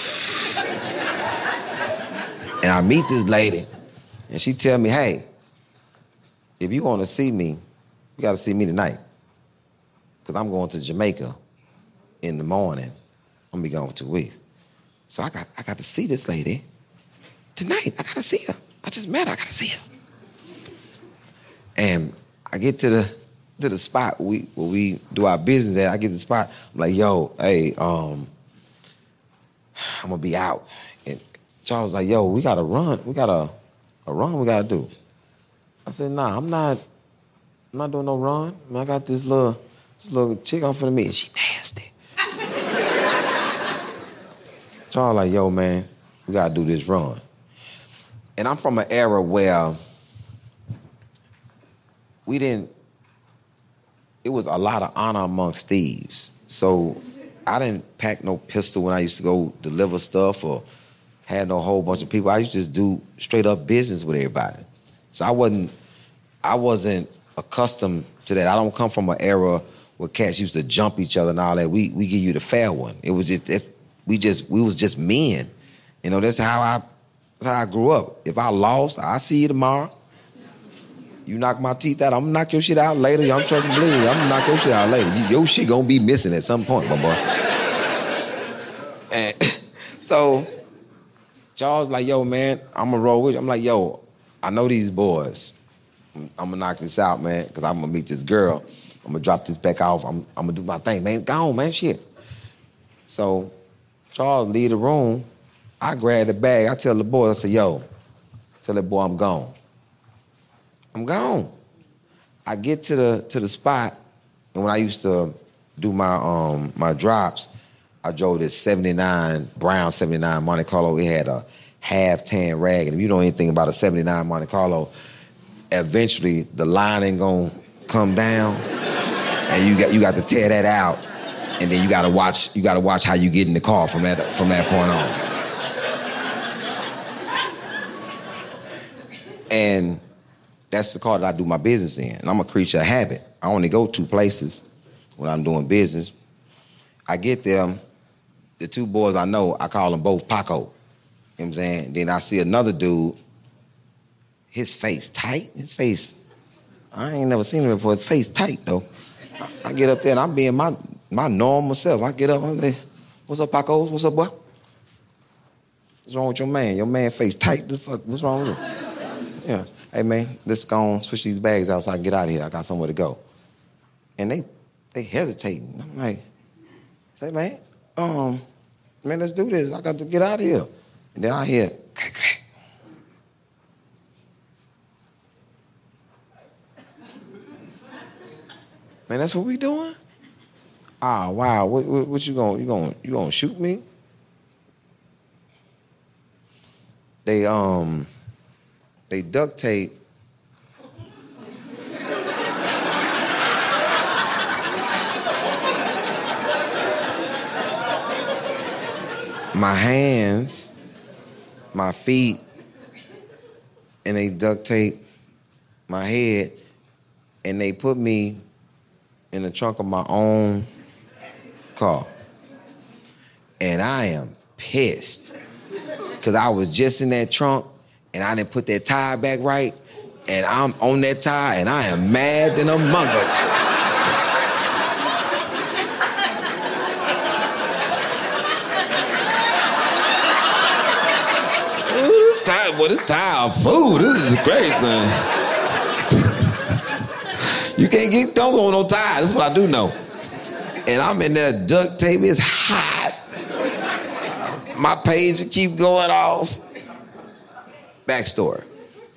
C: And I meet this lady, and she tell me, hey, if you want to see me, you got to see me tonight. Because I'm going to Jamaica in the morning. I'm going to be gone for two weeks. So I got I got to see this lady tonight. I gotta see her. I just met her. I gotta see her. And I get to the to the spot we where we do our business at. I get to the spot. I'm like, yo, hey, um, I'm gonna be out. And Charles was like, yo, we gotta run. We got a a run we gotta do. I said, nah, I'm not. I'm not doing no run. I, mean, I got this little this little chick I'm finna meet. And she nasty. Charles like, yo, man, we gotta do this run. And I'm from an era where we didn't, it was a lot of honor amongst thieves. So I didn't pack no pistol when I used to go deliver stuff or had no whole bunch of people. I used to just do straight up business with everybody. So I wasn't, I wasn't accustomed to that. I don't come from an era where cats used to jump each other and all that. We we give you the fair one. It was just, it, we just, we was just men. You know, that's how I, that's how I grew up. If I lost, I'll see you tomorrow. You knock my teeth out, I'm gonna knock your shit out later. I'm trusting believe. I'm gonna knock your shit out later. You, your shit gonna be missing at some point, my boy. And so Charles like, yo, man, I'm gonna roll with you. I'm like, yo, I know these boys. I'm, I'm gonna knock this out, man, because I'm gonna meet this girl. I'm gonna drop this back off. I'm, I'm gonna do my thing, man. Go on, man, shit. So Charles leave the room. I grab the bag. I tell the boys, I say, yo, tell that boy I'm gone. I'm gone. I get to the to the spot, and when I used to do my um my drops, I drove this seventy-nine, brown seventy-nine Monte Carlo. It had a half tan rag, and if you know anything about a seventy-nine Monte Carlo, eventually the line ain't gonna come down, and you got you got to tear that out, and then you gotta watch you gotta watch how you get in the car from that from that point on. And that's the car that I do my business in. And I'm a creature of habit. I only go two places when I'm doing business. I get there, the two boys I know, I call them both Paco. You know what I'm saying? Then I see another dude, his face tight, his face, I ain't never seen him before, his face tight though. I, I get up there and I'm being my, my normal self. I get up and I say, what's up, Paco? What's up, boy? What's wrong with your man? Your man face tight, the fuck, what's wrong with him? Yeah. Hey, man, let's go and switch these bags out so I can get out of here. I got somewhere to go. And they they hesitating. I'm like, say, man, um, man, let's do this. I got to get out of here. And then I hear, crack, crack. Man, that's what we doing? Ah, wow. What, what, what you gonna, you gonna, you gonna shoot me? They, um... They duct tape my hands, my feet, and they duct tape my head, and they put me in the trunk of my own car. And I am pissed, because I was just in that trunk, and I didn't put that tire back right, and I'm on that tire, and I am mad than a mother. Ooh, this tire, boy, this tire food, this is great, son. You can't get those on no tire, this is what I do know. And I'm in there duct tape, it's hot. My pager keep going off. Backstory.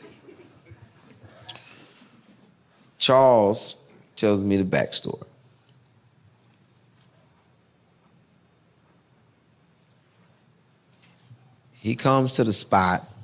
C: Charles tells me the backstory. He comes to the spot and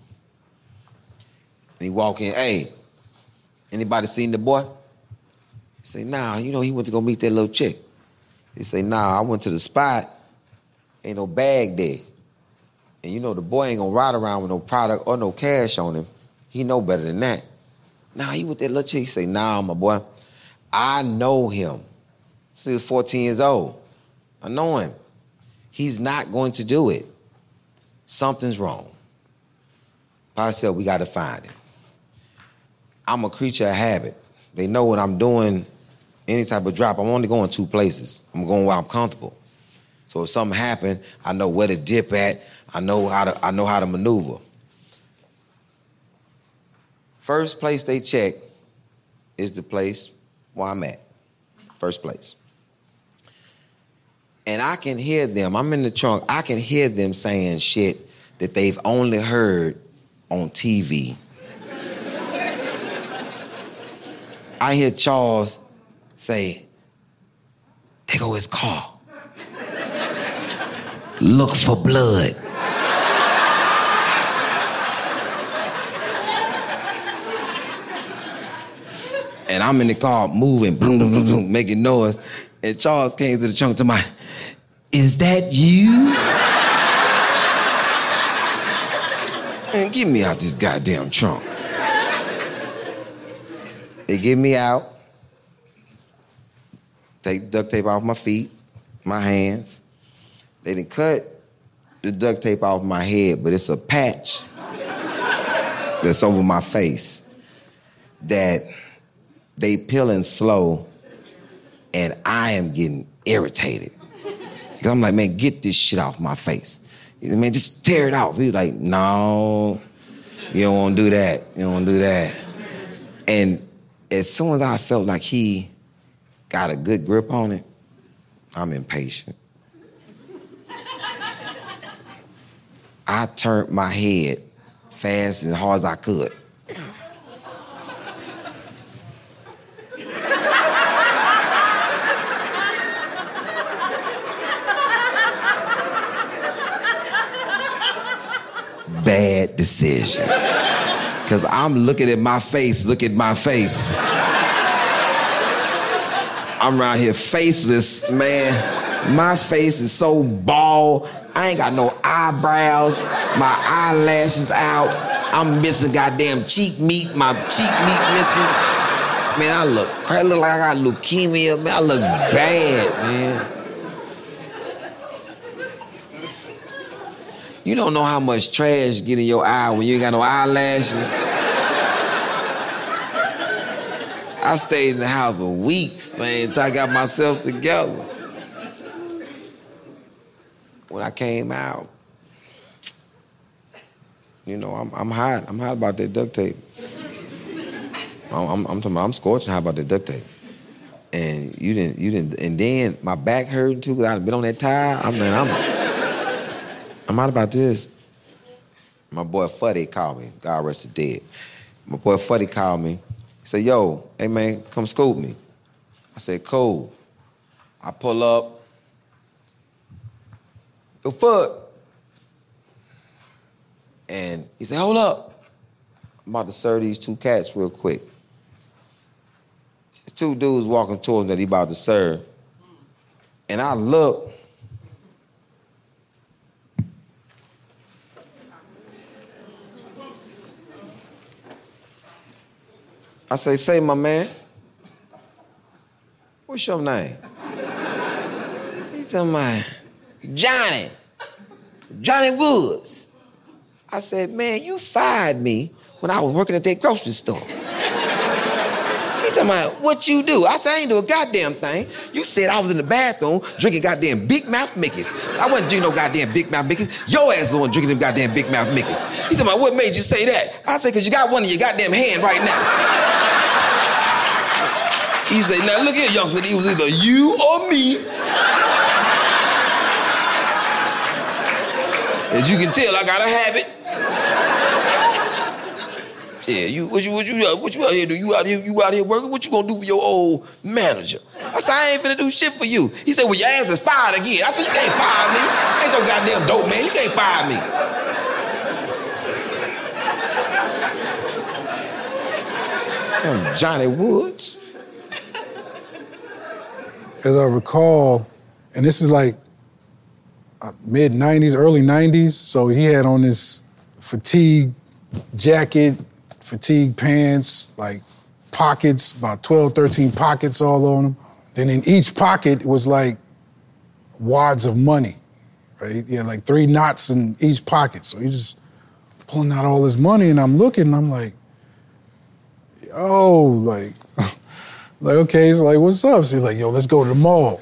C: he walk in, hey, anybody seen the boy? He say, nah, you know, he went to go meet that little chick. He say, nah, I went to the spot, ain't no bag there. And you know the boy ain't gonna ride around with no product or no cash on him. He know better than that. Nah, he with that little chick. He say, nah, my boy, I know him. Since he was fourteen years old. I know him. He's not going to do it. Something's wrong. I said, we gotta find him. I'm a creature of habit. They know when I'm doing any type of drop, I'm only going two places. I'm going where I'm comfortable. So if something happened, I know where to dip at. I know how to I know how to maneuver. First place they check is the place where I'm at. First place. And I can hear them, I'm in the trunk, I can hear them saying shit that they've only heard on T V. I hear Charles say, "There go his car. Look for blood." And I'm in the car moving, boom, boom, boom, boom, making noise. And Charles came to the trunk to my, "Is that you?" Man, get me out this goddamn trunk. They get me out, take duct tape off my feet, my hands. They done cut the duct tape off my head, but it's a patch that's over my face that they peeling slow, and I am getting irritated. Because I'm like, man, get this shit off my face. Man, just tear it off. He was like, "No, you don't want to do that. You don't want to do that." And as soon as I felt like he got a good grip on it, I'm impatient. I turned my head fast and hard as I could. Bad decision. Because I'm looking at my face, look at my face. I'm around here faceless, man. My face is so bald. I ain't got no eyebrows. My eyelashes out. I'm missing goddamn cheek meat. My cheek meat missing. Man, I look crazy. I look like I got leukemia. Man, I look bad, man. You don't know how much trash get in your eye when you ain't got no eyelashes. I stayed in the house for weeks, man, until I got myself together. When I came out, you know, I'm, I'm hot. I'm hot about that duct tape. I'm, I'm, I'm talking about, I'm scorching hot about that duct tape. And you didn't, you didn't, and then my back hurting too, because I've been on that tire. I mean, I'm... I'm out about this. My boy Fuddy called me. God rest his dead. My boy Fuddy called me. He said, "Yo, hey man, come scoop me." I said, "Cool." I pull up. "Yo, Fud." And he said, "Hold up. I'm about to serve these two cats real quick." There's two dudes walking towards him that he about to serve. And I look. I say, "Say, my man, what's your name?" He told me, "Johnny, Johnny Woods." I said, "Man, you fired me when I was working at that grocery store." He told me, "What you do?" I said, "I ain't do a goddamn thing. You said I was in the bathroom drinking goddamn Big Mouth Mickeys. I wasn't drinking no goddamn Big Mouth Mickeys. Your ass was the one drinking them goddamn Big Mouth Mickeys." He told me, "What made you say that?" I said, "Because you got one in your goddamn hand right now." He said, "Now look here, youngster, it was either you or me." As you can tell, I got a habit. Yeah, you what you what you what you out here do? You out here you out here working? What you gonna do for your old manager? I said, "I ain't finna do shit for you." He said, "Well, your ass is fired again." I said, "You can't fire me. I ain't so goddamn dope, man. You can't fire me." I'm Johnny Woods.
E: As I recall, and this is like uh, mid nineties, early nineties, so he had on this fatigue jacket, fatigue pants, like pockets, about twelve, thirteen pockets all on him. Then in each pocket was like wads of money, right? He had like three knots in each pocket. So he's just pulling out all his money, and I'm looking, and I'm like, yo, like, like, okay, he's like, "What's up?" So he's like, "Yo, let's go to the mall."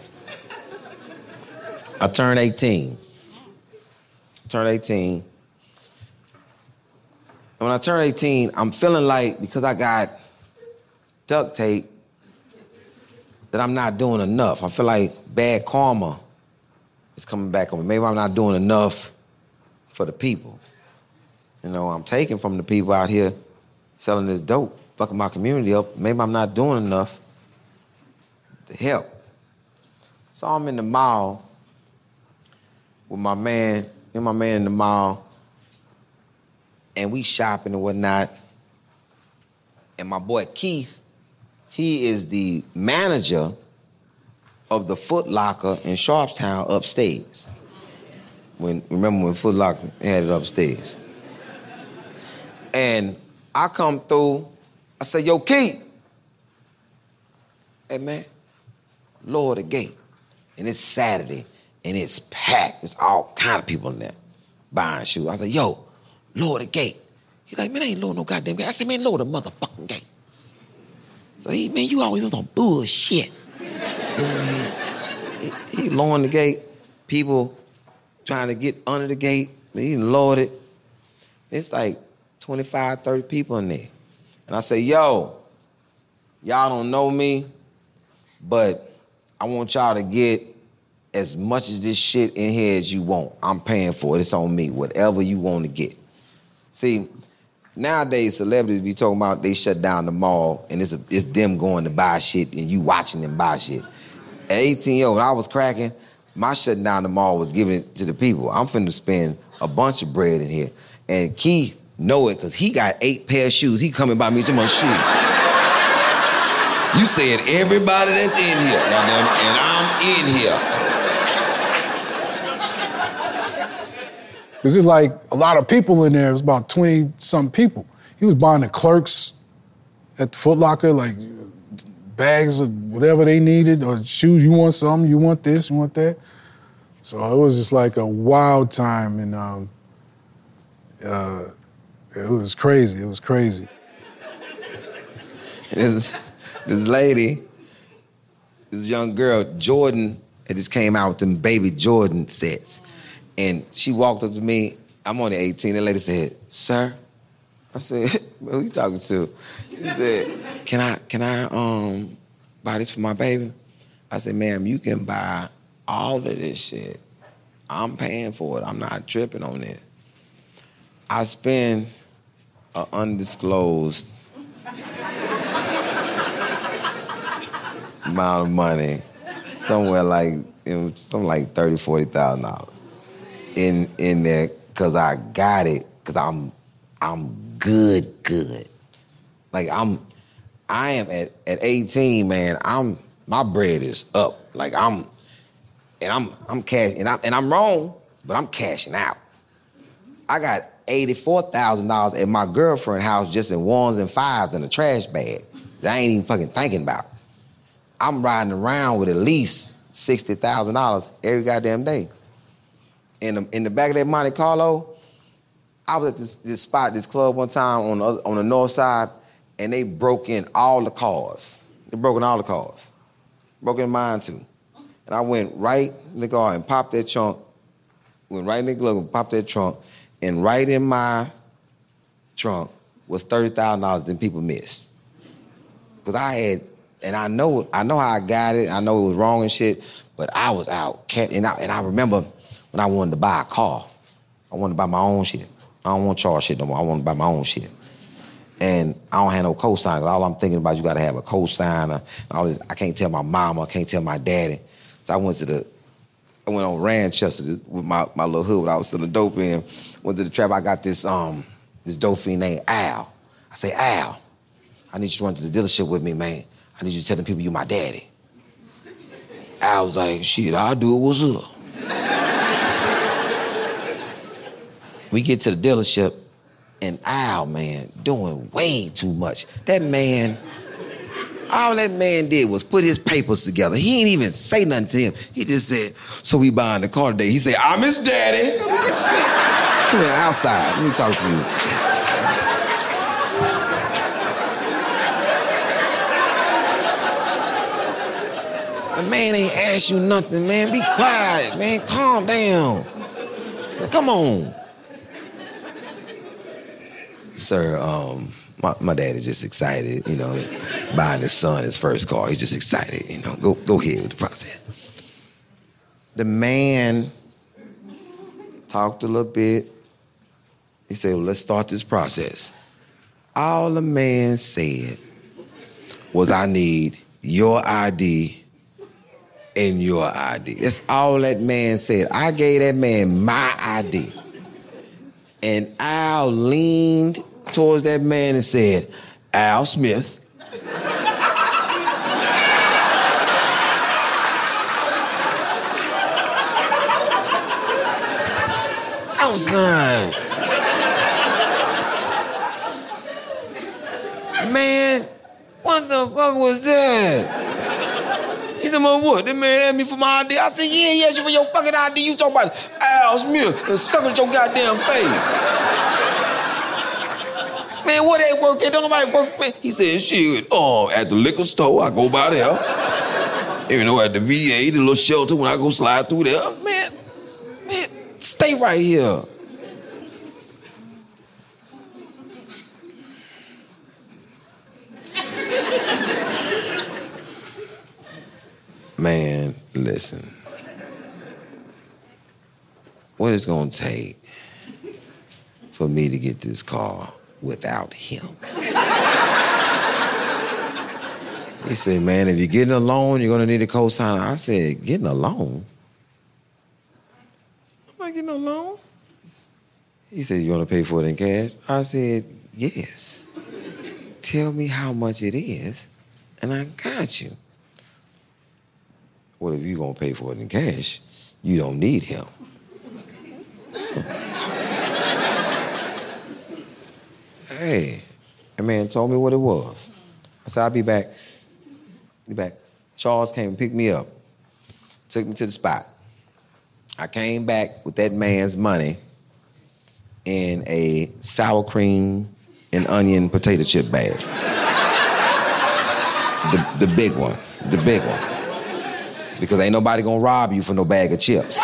C: I turned eighteen. Turned eighteen. And when I turned eighteen, I'm feeling like, because I got duct tape, that I'm not doing enough. I feel like bad karma is coming back on me. Maybe I'm not doing enough for the people. You know, I'm taking from the people out here selling this dope, fucking my community up. Maybe I'm not doing enough to help. So I'm in the mall with my man, and my man in the mall, and we shopping and whatnot. And my boy Keith, he is the manager of the Foot Locker in Sharpstown upstairs. When remember when Foot Locker had it upstairs. And I come through, I say, yo, Keith. Hey man, lower the gate. And it's Saturday, and it's packed. It's all kind of people in there buying shoes. I said, yo, lower the gate. He's like, man, I ain't lower no goddamn gate. I said, man, lower the motherfucking gate. So he, man, you always on some bullshit. he, he lowering the gate. People trying to get under the gate. He lowered it. It's like twenty-five, thirty people in there. And I say, yo, y'all don't know me, but I want y'all to get as much of this shit in here as you want. I'm paying for it. It's on me. Whatever you want to get. See, nowadays, celebrities be talking about they shut down the mall and it's, a, it's them going to buy shit and you watching them buy shit. At eighteen years old, when I was cracking, my shutting down the mall was giving it to the people. I'm finna spend a bunch of bread in here. And Keith know it because he got eight pair of shoes. He coming by me too much shoes. You said everybody that's in here, and I'm in here.
E: This is like a lot of people in there. It was about twenty-something people. He was buying the clerks at the Foot Locker, like bags of whatever they needed, or shoes. You want something, you want this, you want that. So it was just like a wild time, and um, uh, it was crazy. It was crazy.
C: This, this lady, this young girl, Jordan, it just came out with them baby Jordan sets. And she walked up to me, I'm only eighteen, that lady said, sir? I said, who you talking to? She said, can I, can I um buy this for my baby? I said, ma'am, you can buy all of this shit. I'm paying for it. I'm not tripping on it. I spend an undisclosed amount of money, somewhere like, you know, something like thirty thousand dollars, forty thousand dollars. In in there, cause I got it, cause I'm I'm good, good. Like I'm, I am at at eighteen, man. I'm my bread is up. Like I'm, and I'm I'm cash and I'm and I'm wrong, but I'm cashing out. I got eighty-four thousand dollars at my girlfriend's house just in ones and fives in a trash bag that I ain't even fucking thinking about. I'm riding around with at least sixty thousand dollars every goddamn day. In the, in the back of that Monte Carlo, I was at this, this spot, this club one time on the, on the north side, and they broke in all the cars. They broke in all the cars. Broke in mine too. And I went right in the car and popped that trunk, went right in the glove and popped that trunk, and right in my trunk was thirty thousand dollars that people missed. Because I had, and I know I know how I got it, I know it was wrong and shit, but I was out, and I, and I remember when I wanted to buy a car, I wanted to buy my own shit. I don't want y'all shit no more. I want to buy my own shit. And I don't have no cosigner. All I'm thinking about, you got to have a cosigner. All this. I can't tell my mama. I can't tell my daddy. So I went to the, I went on Ranchester with my, my little hood. I was selling dope in. Went to the trap. I got this um this dope fiend named Al. I say, Al, I need you to run to the dealership with me, man. I need you to tell them people you my daddy. Al was like, shit, I'll do it. What's up? We get to the dealership, and Al, man, doing way too much. That man, all that man did was put his papers together. He ain't even say nothing to him. He just said, so we buying the car today. He said, I'm his daddy. Come here, outside. Let me talk to you. The man ain't asked you nothing, man. Be quiet, man. Calm down. Now, come on. Sir, um, my, my dad is just excited, you know, buying his son his first car. He's just excited, you know. Go, go ahead with the process. The man talked a little bit. He said, well, let's start this process. All the man said was, I need your I D and your I D. That's all that man said. I gave that man my I D. And Al leaned towards that man and said, Al Smith. I was like, man, what the fuck was that? He said, man, what? That man asked me for my I D. I said, yeah, he asked you for your fucking I D. You talk about Al Smith and sucking your goddamn face. Man, what ain't work at? Don't nobody work, man. He said, shit, oh, at the liquor store, I go by there. You know, at the V A, the little shelter, when I go slide through there. Man, man, stay right here. Man, listen. What it's gonna take for me to get this car without him? He said, man, if you're getting a loan, you're gonna need a co-signer. I said, getting a loan? I'm not getting a loan. He said, you wanna pay for it in cash? I said, yes. Tell me how much it is, and I got you. Well, if you're gonna pay for it in cash, you don't need him. Hey, that man told me what it was. I said, I'll be back. Be back. Charles came and picked me up, took me to the spot. I came back with that man's money in a sour cream and onion potato chip bag. the, the big one, the big one. Because ain't nobody gonna rob you for no bag of chips.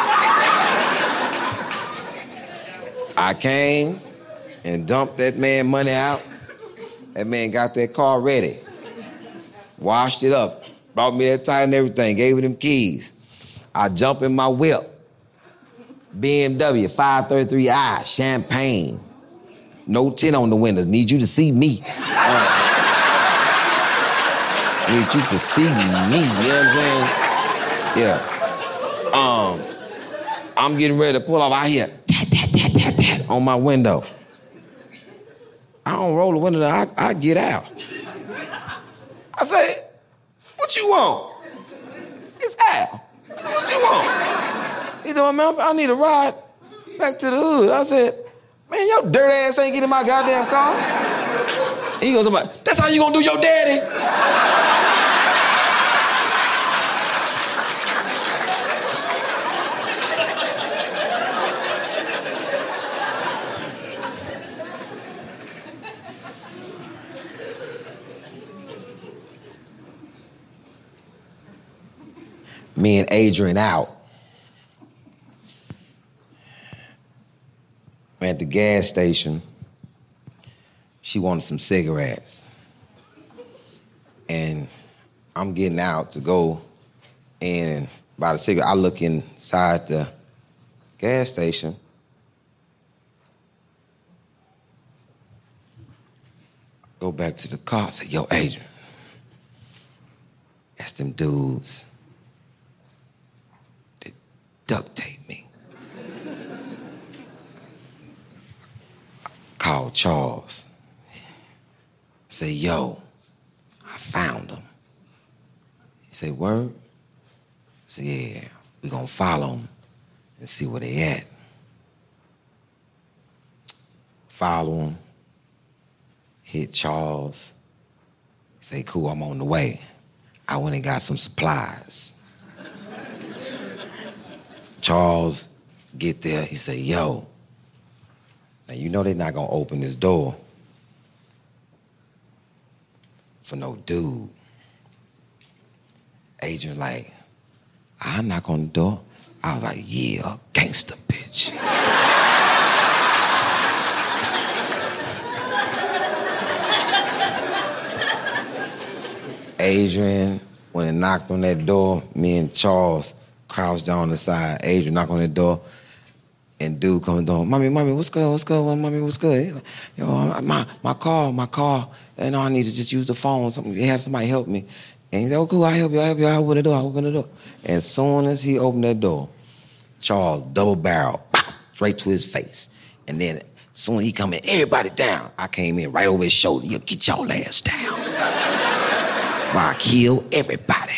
C: I came and dumped that man money out. That man got that car ready. Washed it up. Brought me that tire and everything. Gave me them keys. I jump in my whip. B M W five thirty-three i, champagne. No tint on the windows. Need you to see me. Uh, need you to see me, you know what I'm saying? Yeah. Um, I'm getting ready to pull off. I hear tat, tat, tat, tat, tat on my window. I don't roll the window down. I, I get out. I say, what you want? It's Al. I said, what you want? He told me, man, I need a ride back to the hood. I said, man, your dirt ass ain't getting my goddamn car. He goes, that's how you gonna do your daddy? Me and Adrian out. At the gas station, she wanted some cigarettes. And I'm getting out to go in and buy the cigarette. I look inside the gas station. Go back to the car, say, yo, Adrian, that's them dudes that duct tape me. Call Charles. Say, yo, I found them. He say, word? I say, yeah, we gonna follow them and see where they at. Follow them. Hit Charles. He say, cool, I'm on the way. I went and got some supplies. Charles get there, he say, yo, now you know they're not gonna open this door for no dude. Adrian like, I knock on the door. I was like, yeah, gangster bitch. Adrian, when it knocked on that door, me and Charles crouched on the side. Adrian knocked on the door, and dude comes door. Mommy, mommy, what's good? What's good? Mommy, what's good? Like, yo, my my car, my car. And I need to just use the phone. Something, have somebody help me. And he said, oh, cool, I'll help you, I'll help you, I'll open the door, I'll open the door. And as soon as he opened that door, Charles double barrel, straight to his face. And then as soon as he come in, everybody down. I came in right over his shoulder. Yo, get y'all ass down. While I kill everybody.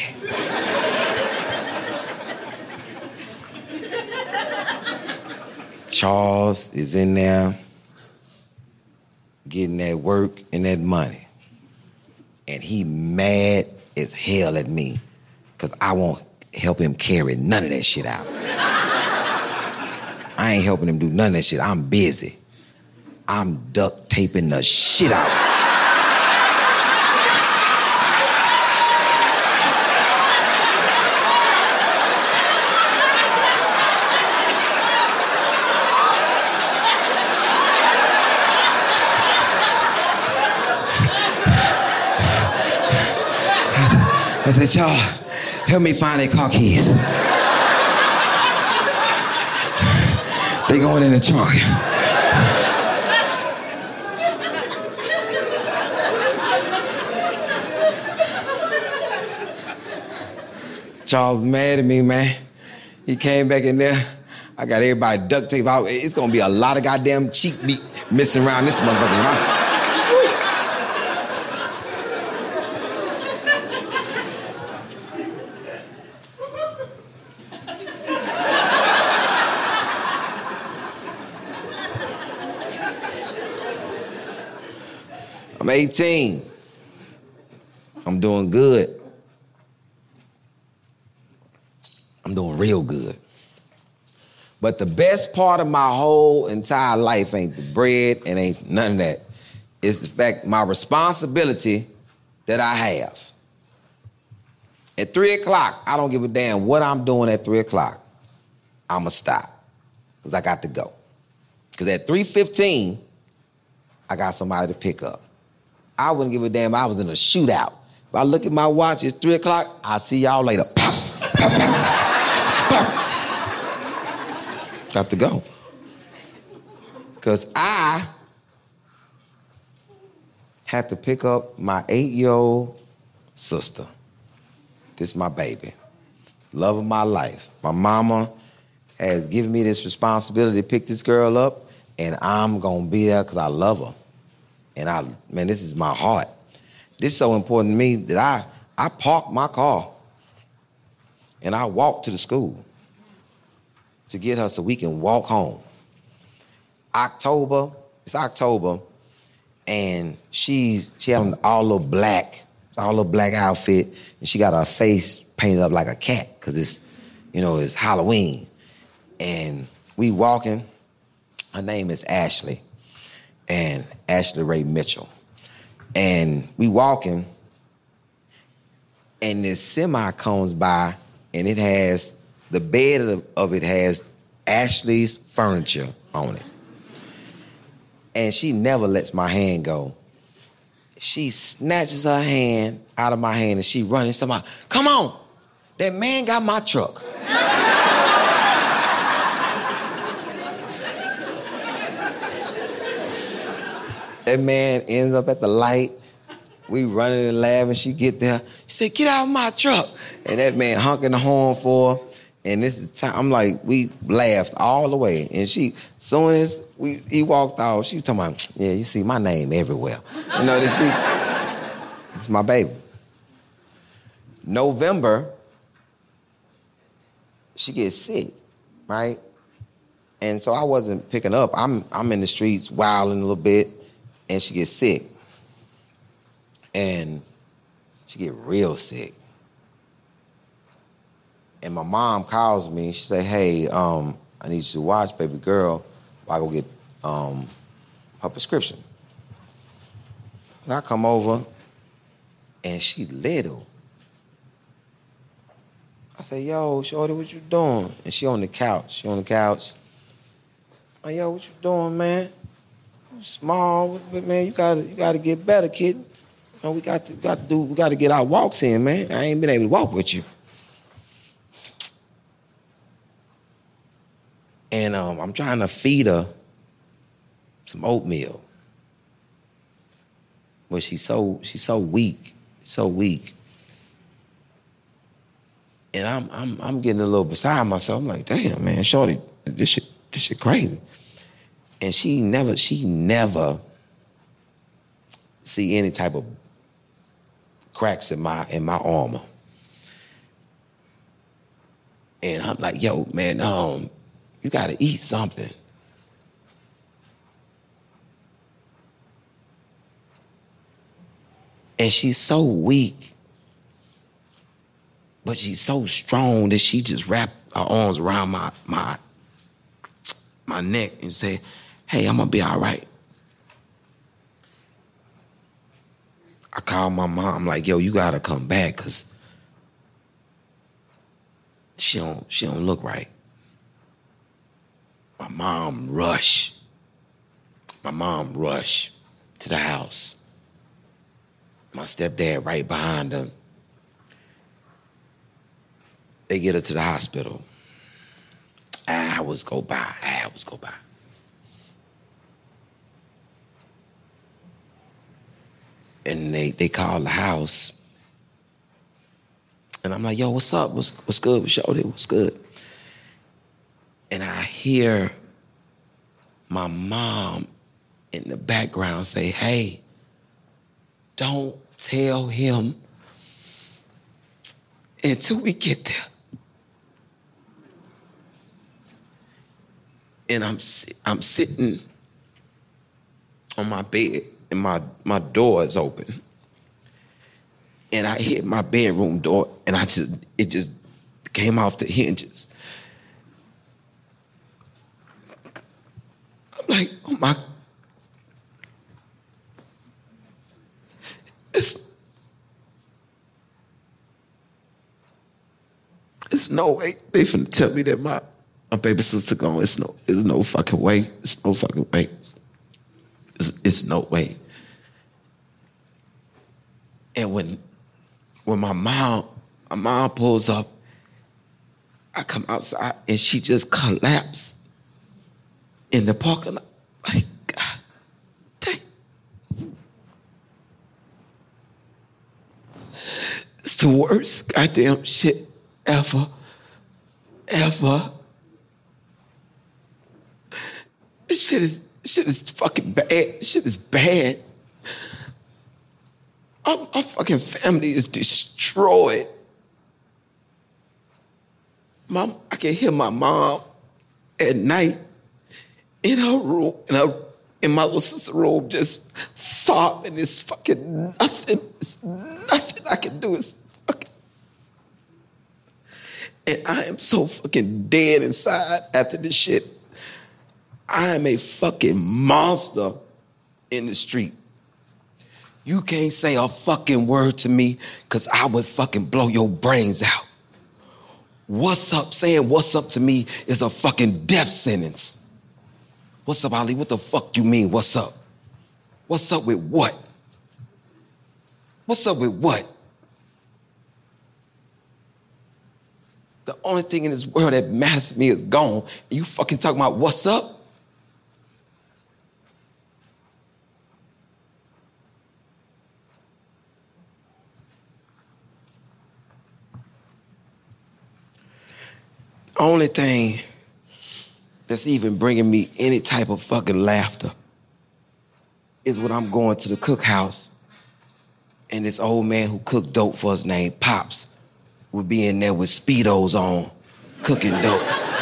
C: Charles is in there getting that work and that money. And he mad as hell at me because I won't help him carry none of that shit out. I ain't helping him do none of that shit. I'm busy. I'm duct taping the shit out. I said, y'all, help me find their car keys. They going in the trunk. Charles mad at me, man. He came back in there. I got everybody duct tape out. It's gonna be a lot of goddamn cheap meat missing around this motherfucker. Right? I'm eighteen. I'm doing good. I'm doing real good. But the best part of my whole entire life ain't the bread and ain't none of that. It's the fact, my responsibility that I have. At three o'clock, I don't give a damn what I'm doing at three o'clock. I'ma stop, because I got to go. Because at three fifteen, I got somebody to pick up. I wouldn't give a damn I was in a shootout. If I look at my watch, it's three o'clock, I'll see y'all later. Pop, pop, pop, pop. Got to go. Because I had to pick up my eight-year-old sister. This is my baby. Love of my life. My mama has given me this responsibility to pick this girl up, and I'm gonna be there because I love her. And I, man, this is my heart. This is so important to me that I, I park my car and I walk to the school to get her so we can walk home. October, it's October, and she's, she had an all little black, all little black outfit, and she got her face painted up like a cat, because it's, you know, it's Halloween. And we walking, her name is Ashley, and Ashley Ray Mitchell. And we walking, and this semi comes by, and it has, the bed of, of it has Ashley's furniture on it. And she never lets my hand go. She snatches her hand out of my hand and she running. Somebody, come on, that man got my truck. That man ends up at the light. We running and laughing. She get there. She said, get out of my truck. And that man honking the horn for her. And this is time. I'm like, we laughed all the way. And she, soon as we he walked off, she was talking about, yeah, you see my name everywhere. You know, this she, it's my baby. November, she gets sick, right? And so I wasn't picking up. I'm I'm in the streets wilding a little bit, and she gets sick. And she get real sick. And my mom calls me, she say, hey, um, I need you to watch baby girl while I go get um, her prescription. And I come over, and she little. I say, yo, shorty, what you doing? And she on the couch, she on the couch. I'm like, yo, what you doing, man? You small, but man, you gotta, you gotta get better, kid. oh, we got to, got to do, we got to get our walks in, man. I ain't been able to walk with you. And um, I'm trying to feed her some oatmeal. But she's so, she's so weak, so weak. And I'm, I'm, I'm getting a little beside myself. I'm like, damn, man, shorty, this shit, this shit crazy. And she never, she never see any type of cracks in my, in my armor. And I'm like, yo, man, um, you gotta eat something. And she's so weak, but she's so strong that she just wrapped her arms around my my my neck and said, hey, I'm gonna be all right. I called my mom, like, yo, you gotta come back, cause she don't, she don't look right. My mom rushed. My mom rushed to the house. My stepdad right behind her. They get her to the hospital. Hours go by, hours go by. And they, they call the house. And I'm like, yo, what's up? What's, what's good with Shorty? What's good? And I hear my mom in the background say, hey, don't tell him until we get there. And I'm I'm sitting on my bed and my, my door is open. And I hit my bedroom door and I just, it just came off the hinges. I'm like, oh my, it's, it's no way they finna tell me that my, my baby sister gone. It's no, it's no fucking way. It's no fucking way. It's, it's no way. And when, when my mom, my mom pulls up, I come outside and she just collapsed in the parking lot. Like, God dang. It's the worst goddamn shit ever, ever. This shit is, shit is fucking bad. This shit is bad. Our, our fucking family is destroyed. Mom, I can hear my mom at night in her room, in, her, in my little sister's room, just sobbing. It's fucking nothing. It's nothing I can do. It's fucking... And I am so fucking dead inside after this shit. I am a fucking monster in the street. You can't say a fucking word to me because I would fucking blow your brains out. What's up? Saying what's up to me is a fucking death sentence. What's up, Ali? What the fuck you mean, what's up? What's up with what? What's up with what? The only thing in this world that matters to me is gone. And you fucking talking about what's up? Only thing that's even bringing me any type of fucking laughter is when I'm going to the cookhouse and this old man who cooked dope for us named Pops would be in there with Speedos on, cooking dope.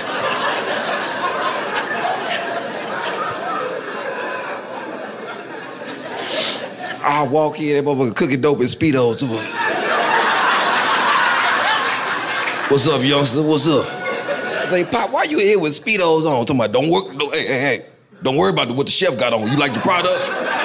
C: I walk in, that motherfucker cooking dope in Speedos. What's up, youngster? What's up? Say, Pop, why you here with Speedos on? Talking about, don't work, don't, hey, hey, hey, don't worry about what the chef got on. You like the product?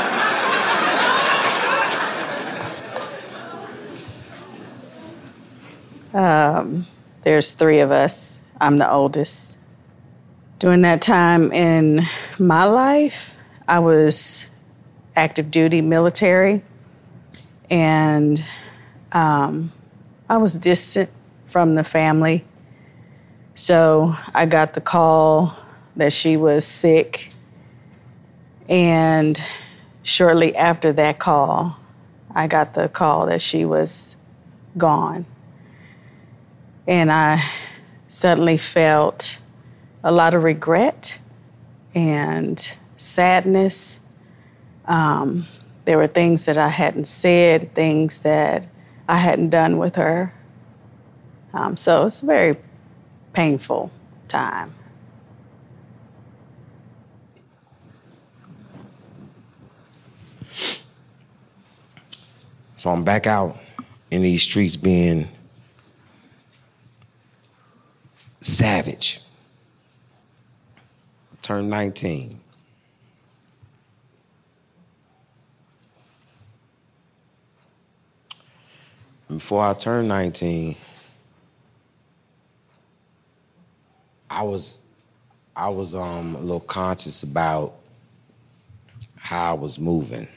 F: Um, there's three of us. I'm the oldest. During that time in my life, I was active duty military. And um, I was distant from the family. So I got the call that she was sick. And shortly after that call, I got the call that she was gone. And I suddenly felt a lot of regret and sadness. Um, there were things that I hadn't said, things that I hadn't done with her. Um, so it's a very painful time.
C: So I'm back out in these streets being savage. I turned nineteen. Before I turned nineteen, I was I was um, a little conscious about how I was moving.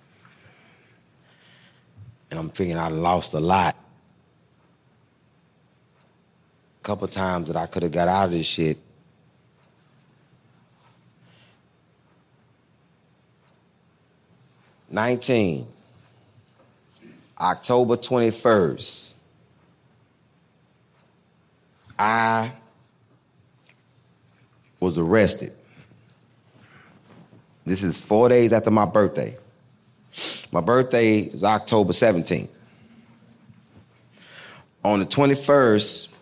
C: And I'm thinking I lost a lot. A couple times that I could have got out of this shit. nineteen, October twenty-first, I was arrested. This is four days after my birthday. My birthday is October seventeenth. On the twenty-first,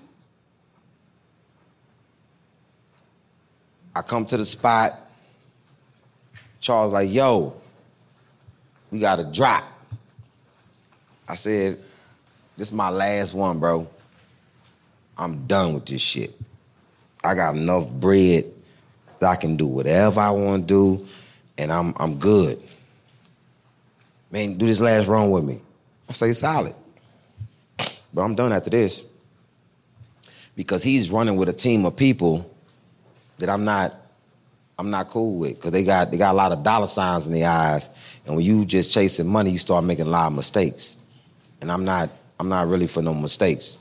C: I come to the spot. Charles like, yo, we got to drop. I said, this is my last one, bro. I'm done with this shit. I got enough bread that I can do whatever I want to do, and I'm I'm good. Man, do this last run with me. I say solid. But I'm done after this. Because he's running with a team of people that I'm not I'm not cool with. Because they got they got a lot of dollar signs in their eyes. And when you just chasing money, you start making a lot of mistakes. And I'm not I'm not really for no mistakes.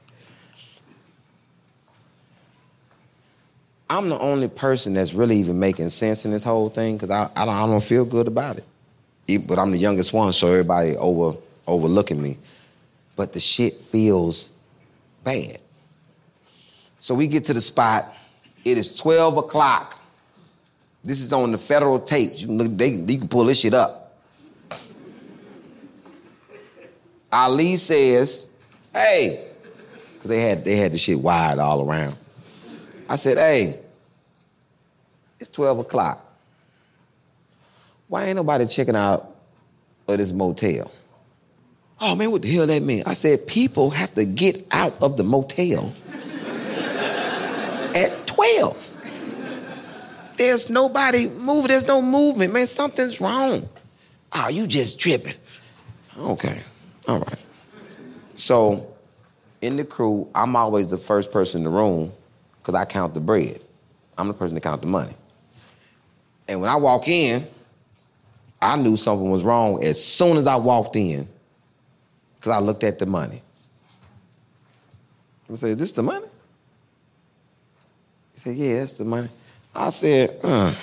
C: I'm the only person that's really even making sense in this whole thing because I, I, don't, I don't feel good about it. But I'm the youngest one, so everybody over overlooking me. But the shit feels bad. So we get to the spot. It is twelve o'clock. This is on the federal tapes. You can, look, they, you can pull this shit up. Ali says, hey, because they had, they had the shit wired all around. I said, hey, it's twelve o'clock. Why ain't nobody checking out of this motel? Oh, man, what the hell that mean? I said, people have to get out of the motel at twelve. There's nobody moving. There's no movement. Man, something's wrong. Oh, you just tripping. Okay, all right. So in the crew, I'm always the first person in the room because I count the bread. I'm the person that count the money. And when I walk in, I knew something was wrong as soon as I walked in because I looked at the money. I said, is this the money? He said, yeah, that's the money. I said, uh.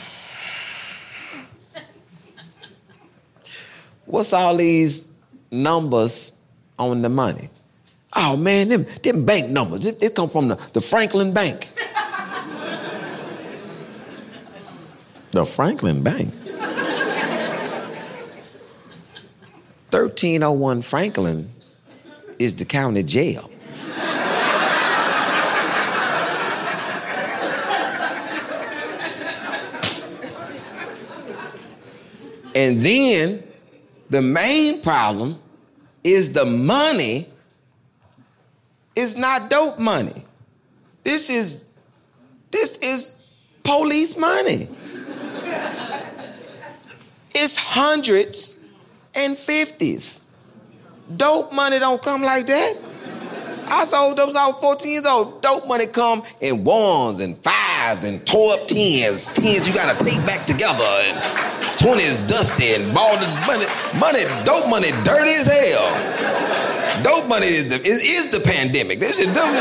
C: What's all these numbers on the money? Oh, man, them, them bank numbers. It, it come from the, the Franklin Bank. The Franklin Bank? thirteen oh one Franklin is the county jail. And then the main problem is the money is not dope money. This is, this is police money. It's hundreds and fifties. Dope money don't come like that. I sold those out fourteen years old. Dope money come in ones and fives and tore up tens. Tens you gotta take back together. And twenty is dusty and ball money, money, dope money, dirty as hell. Dope money is the is, is the pandemic. This is dope.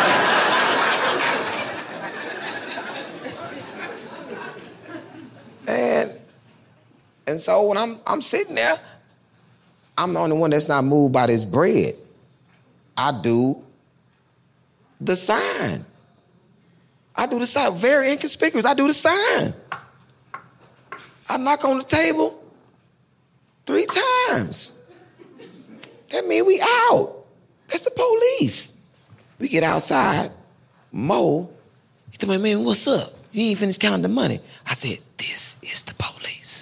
C: And and so when I'm I'm sitting there, I'm the only one that's not moved by this bread. I do the sign. I do the sign, very inconspicuous. I do the sign. I knock on the table three times. That means we out. That's the police. We get outside. Mo, he told me, man, what's up? You ain't finished counting the money. I said, this is the police.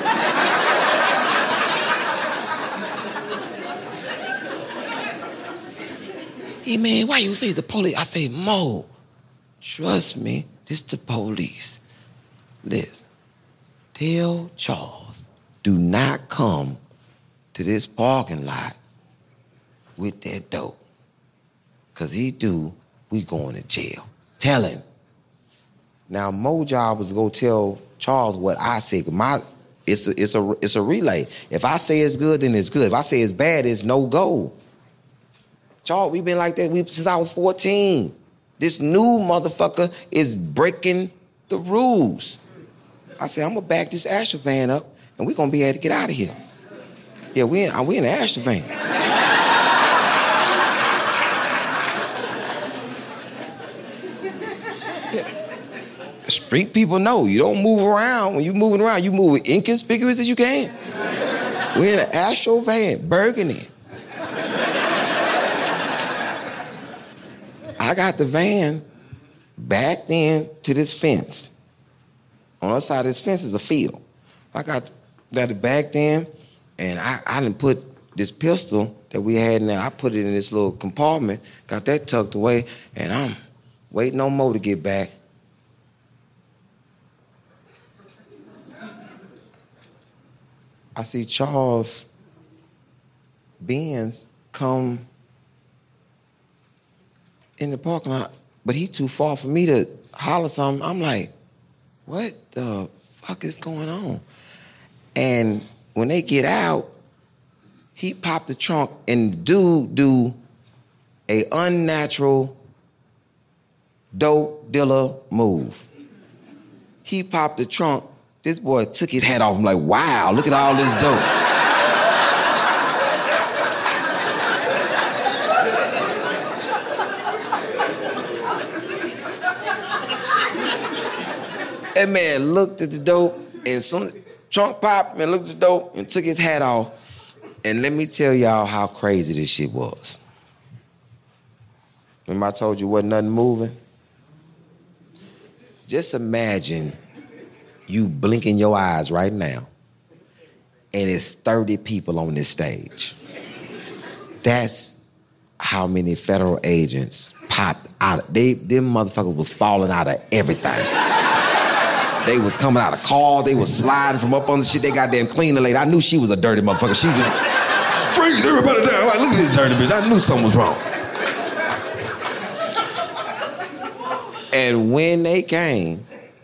C: Hey, man, why you say the police? I say, Mo, trust me, this the police. Listen, tell Charles, do not come to this parking lot with that dope. Cause he do, we going to jail. Tell him. Now, Mo's job was to go tell Charles what I said. My, it's a, it's a, it's a relay. If I say it's good, then it's good. If I say it's bad, it's no go. Charles, we've been like that we, since I was fourteen. This new motherfucker is breaking the rules. I said, I'm gonna back this Astra van up and we're gonna be able to get out of here. Yeah, we in, we in the Astra van. Street people know you don't move around. When you moving around, you move as inconspicuous as you can. We're in an Astro van, Burgundy. I got the van backed in to this fence. On the other side of this fence is a field. I got, got it backed in, and I, I done put this pistol that we had in there, I put it in this little compartment, got that tucked away, and I'm waiting on Mo to get back. I see Charles Benz come in the parking lot, but he too far for me to holler something. I'm like, what the fuck is going on? And when they get out, he popped the trunk and the dude do a unnatural dope dealer move. He popped the trunk. This boy took his hat off. I'm like, wow, look at all this dope. That man looked at the dope and some trunk popped, man looked at the dope and took his hat off. And let me tell y'all how crazy this shit was. Remember I told you wasn't nothing moving? Just imagine you blinking your eyes right now, and it's thirty people on this stage. That's how many federal agents popped out. They, them motherfuckers was falling out of everything. They was coming out of cars, they was sliding from up on the shit. They goddamn cleaned the lady. I knew she was a dirty motherfucker. She was freeze everybody down. Like, look at this dirty bitch. I knew something was wrong. And when they came,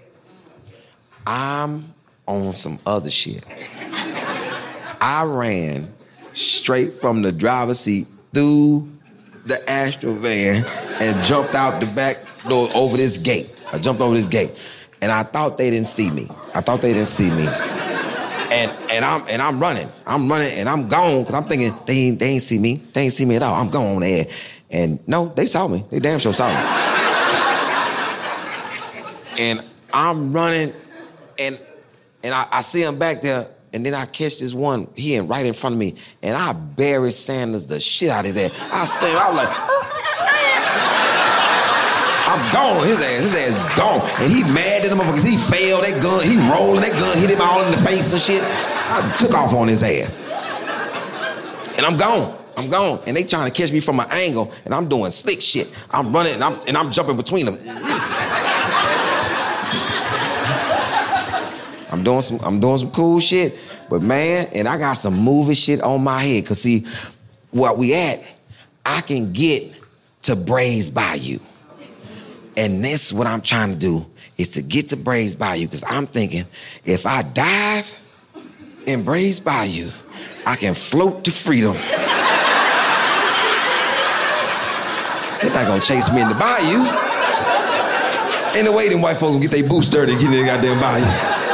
C: I'm on some other shit. I ran straight from the driver's seat through the Astro van and jumped out the back door over this gate. I jumped over this gate. And I thought they didn't see me. I thought they didn't see me. And and I'm and I'm running. I'm running and I'm gone because I'm thinking they ain't, they ain't see me. They ain't see me at all. I'm gone there. And no, they saw me. They damn sure saw me. And I'm running. And and I, I see him back there, and then I catch this one, he in right in front of me, and I Barry Sanders the shit out of there. I say, I was like, I'm gone, his ass, his ass gone. And he mad at the motherfuckers, he failed, that gun, he rolling, that gun hit him all in the face and shit. I took off on his ass. And I'm gone, I'm gone. And they trying to catch me from an angle, and I'm doing slick shit. I'm running, and I'm, and I'm jumping between them. I'm doing some, I'm doing some cool shit, but man, and I got some movie shit on my head. Cause see, where we at, I can get to Brays Bayou, and that's what I'm trying to do is to get to Brays Bayou. Cause I'm thinking, if I dive, embraced by you, I can float to freedom. They're not gonna chase me in the bayou. Ain't no way them white folks gonna get their boots dirty and get in the goddamn bayou.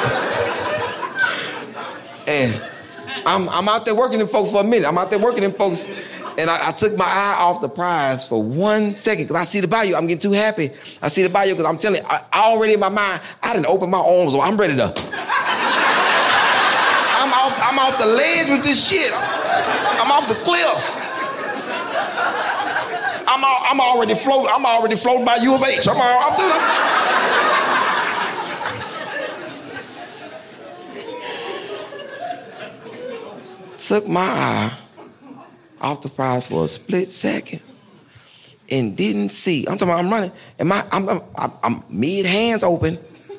C: And I'm, I'm out there working them folks for a minute. I'm out there working them folks, and I, I took my eye off the prize for one second, because I see the bayou. I'm getting too happy. I see the bayou, because I'm telling you, I, I already in my mind, I didn't open my arms, so I'm ready to. I'm off, I'm off the ledge with this shit. I'm off the cliff. I'm, all, I'm already floating. I'm already floating by U of H. I'm, all, I'm through the... Took my eye off the prize for a split second and didn't see. I'm talking about I'm running, and my I'm, I'm, I'm, I'm mid hands open,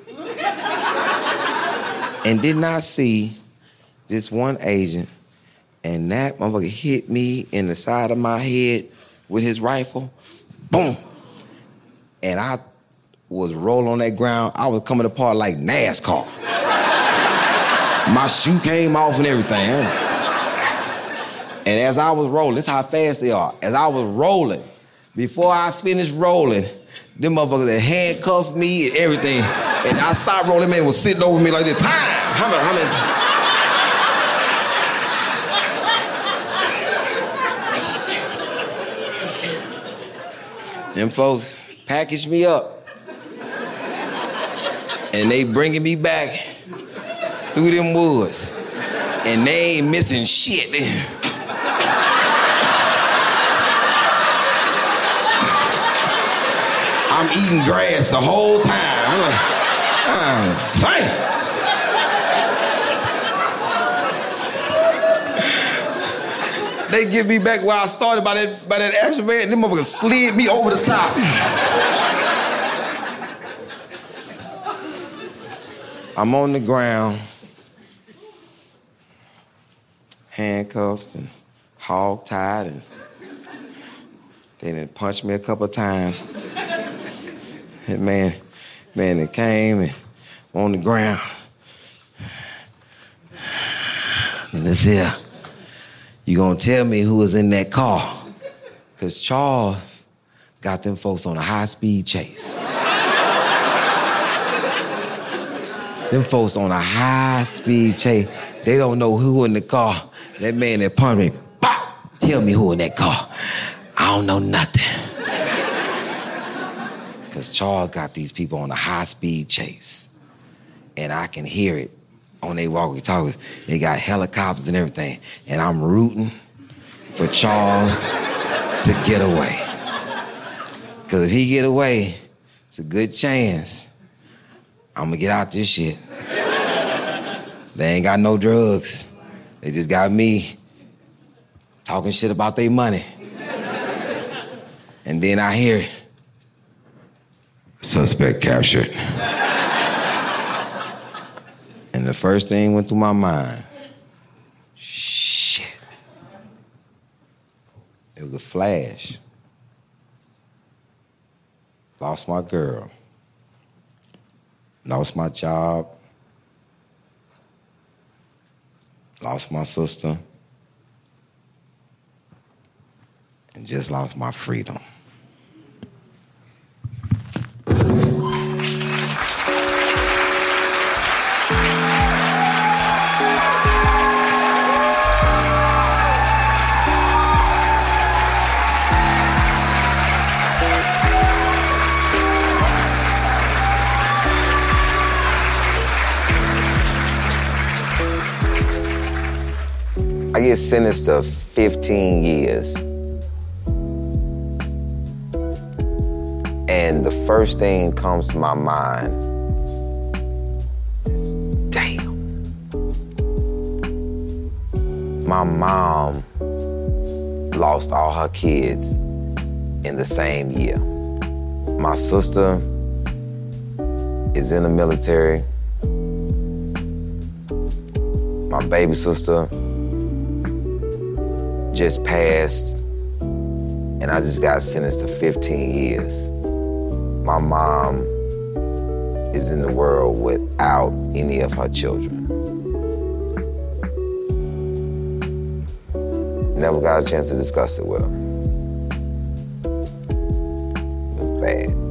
C: and did not see this one agent, and that motherfucker hit me in the side of my head with his rifle, boom. And I was rolling on that ground. I was coming apart like NASCAR. My shoe came off and everything. Huh? And as I was rolling, this is how fast they are. As I was rolling, before I finished rolling, them motherfuckers that handcuffed me and everything, and I stopped rolling, man was sitting over me like this. Time! How many, how many? Them folks packaged me up, and they bringing me back through them woods, and they ain't missing shit. I'm eating grass the whole time. I'm like, ah, dang. They get me back where I started by that, by that action van, and them motherfuckers slid me over the top. I'm on the ground, handcuffed and hog-tied, and they done punched me a couple of times. And man, man, they came and on the ground. And this here, you gonna tell me who was in that car? Cause Charles got them folks on a high-speed chase. Them folks on a high-speed chase. They don't know who in the car. That man that punched me, bop, tell me who in that car. I don't know nothing. Because Charles got these people on a high-speed chase. And I can hear it on their walkie-talkies. They got helicopters and everything. And I'm rooting for Charles to get away. Because if he get away, it's a good chance I'm going to get out this shit. They ain't got no drugs. They just got me talking shit about their money. And then I hear it. Suspect captured. And the first thing went through my mind, shit. It was a flash. Lost my girl. Lost my job. Lost my sister. And just lost my freedom.
A: I get sentenced to fifteen years. And the first thing comes to my mind is, damn. My mom lost all her kids in the same year. My sister is in the military. My baby sister just passed, and I just got sentenced to fifteen years. My mom is in the world without any of her children. Never got a chance to discuss it with her. It was bad.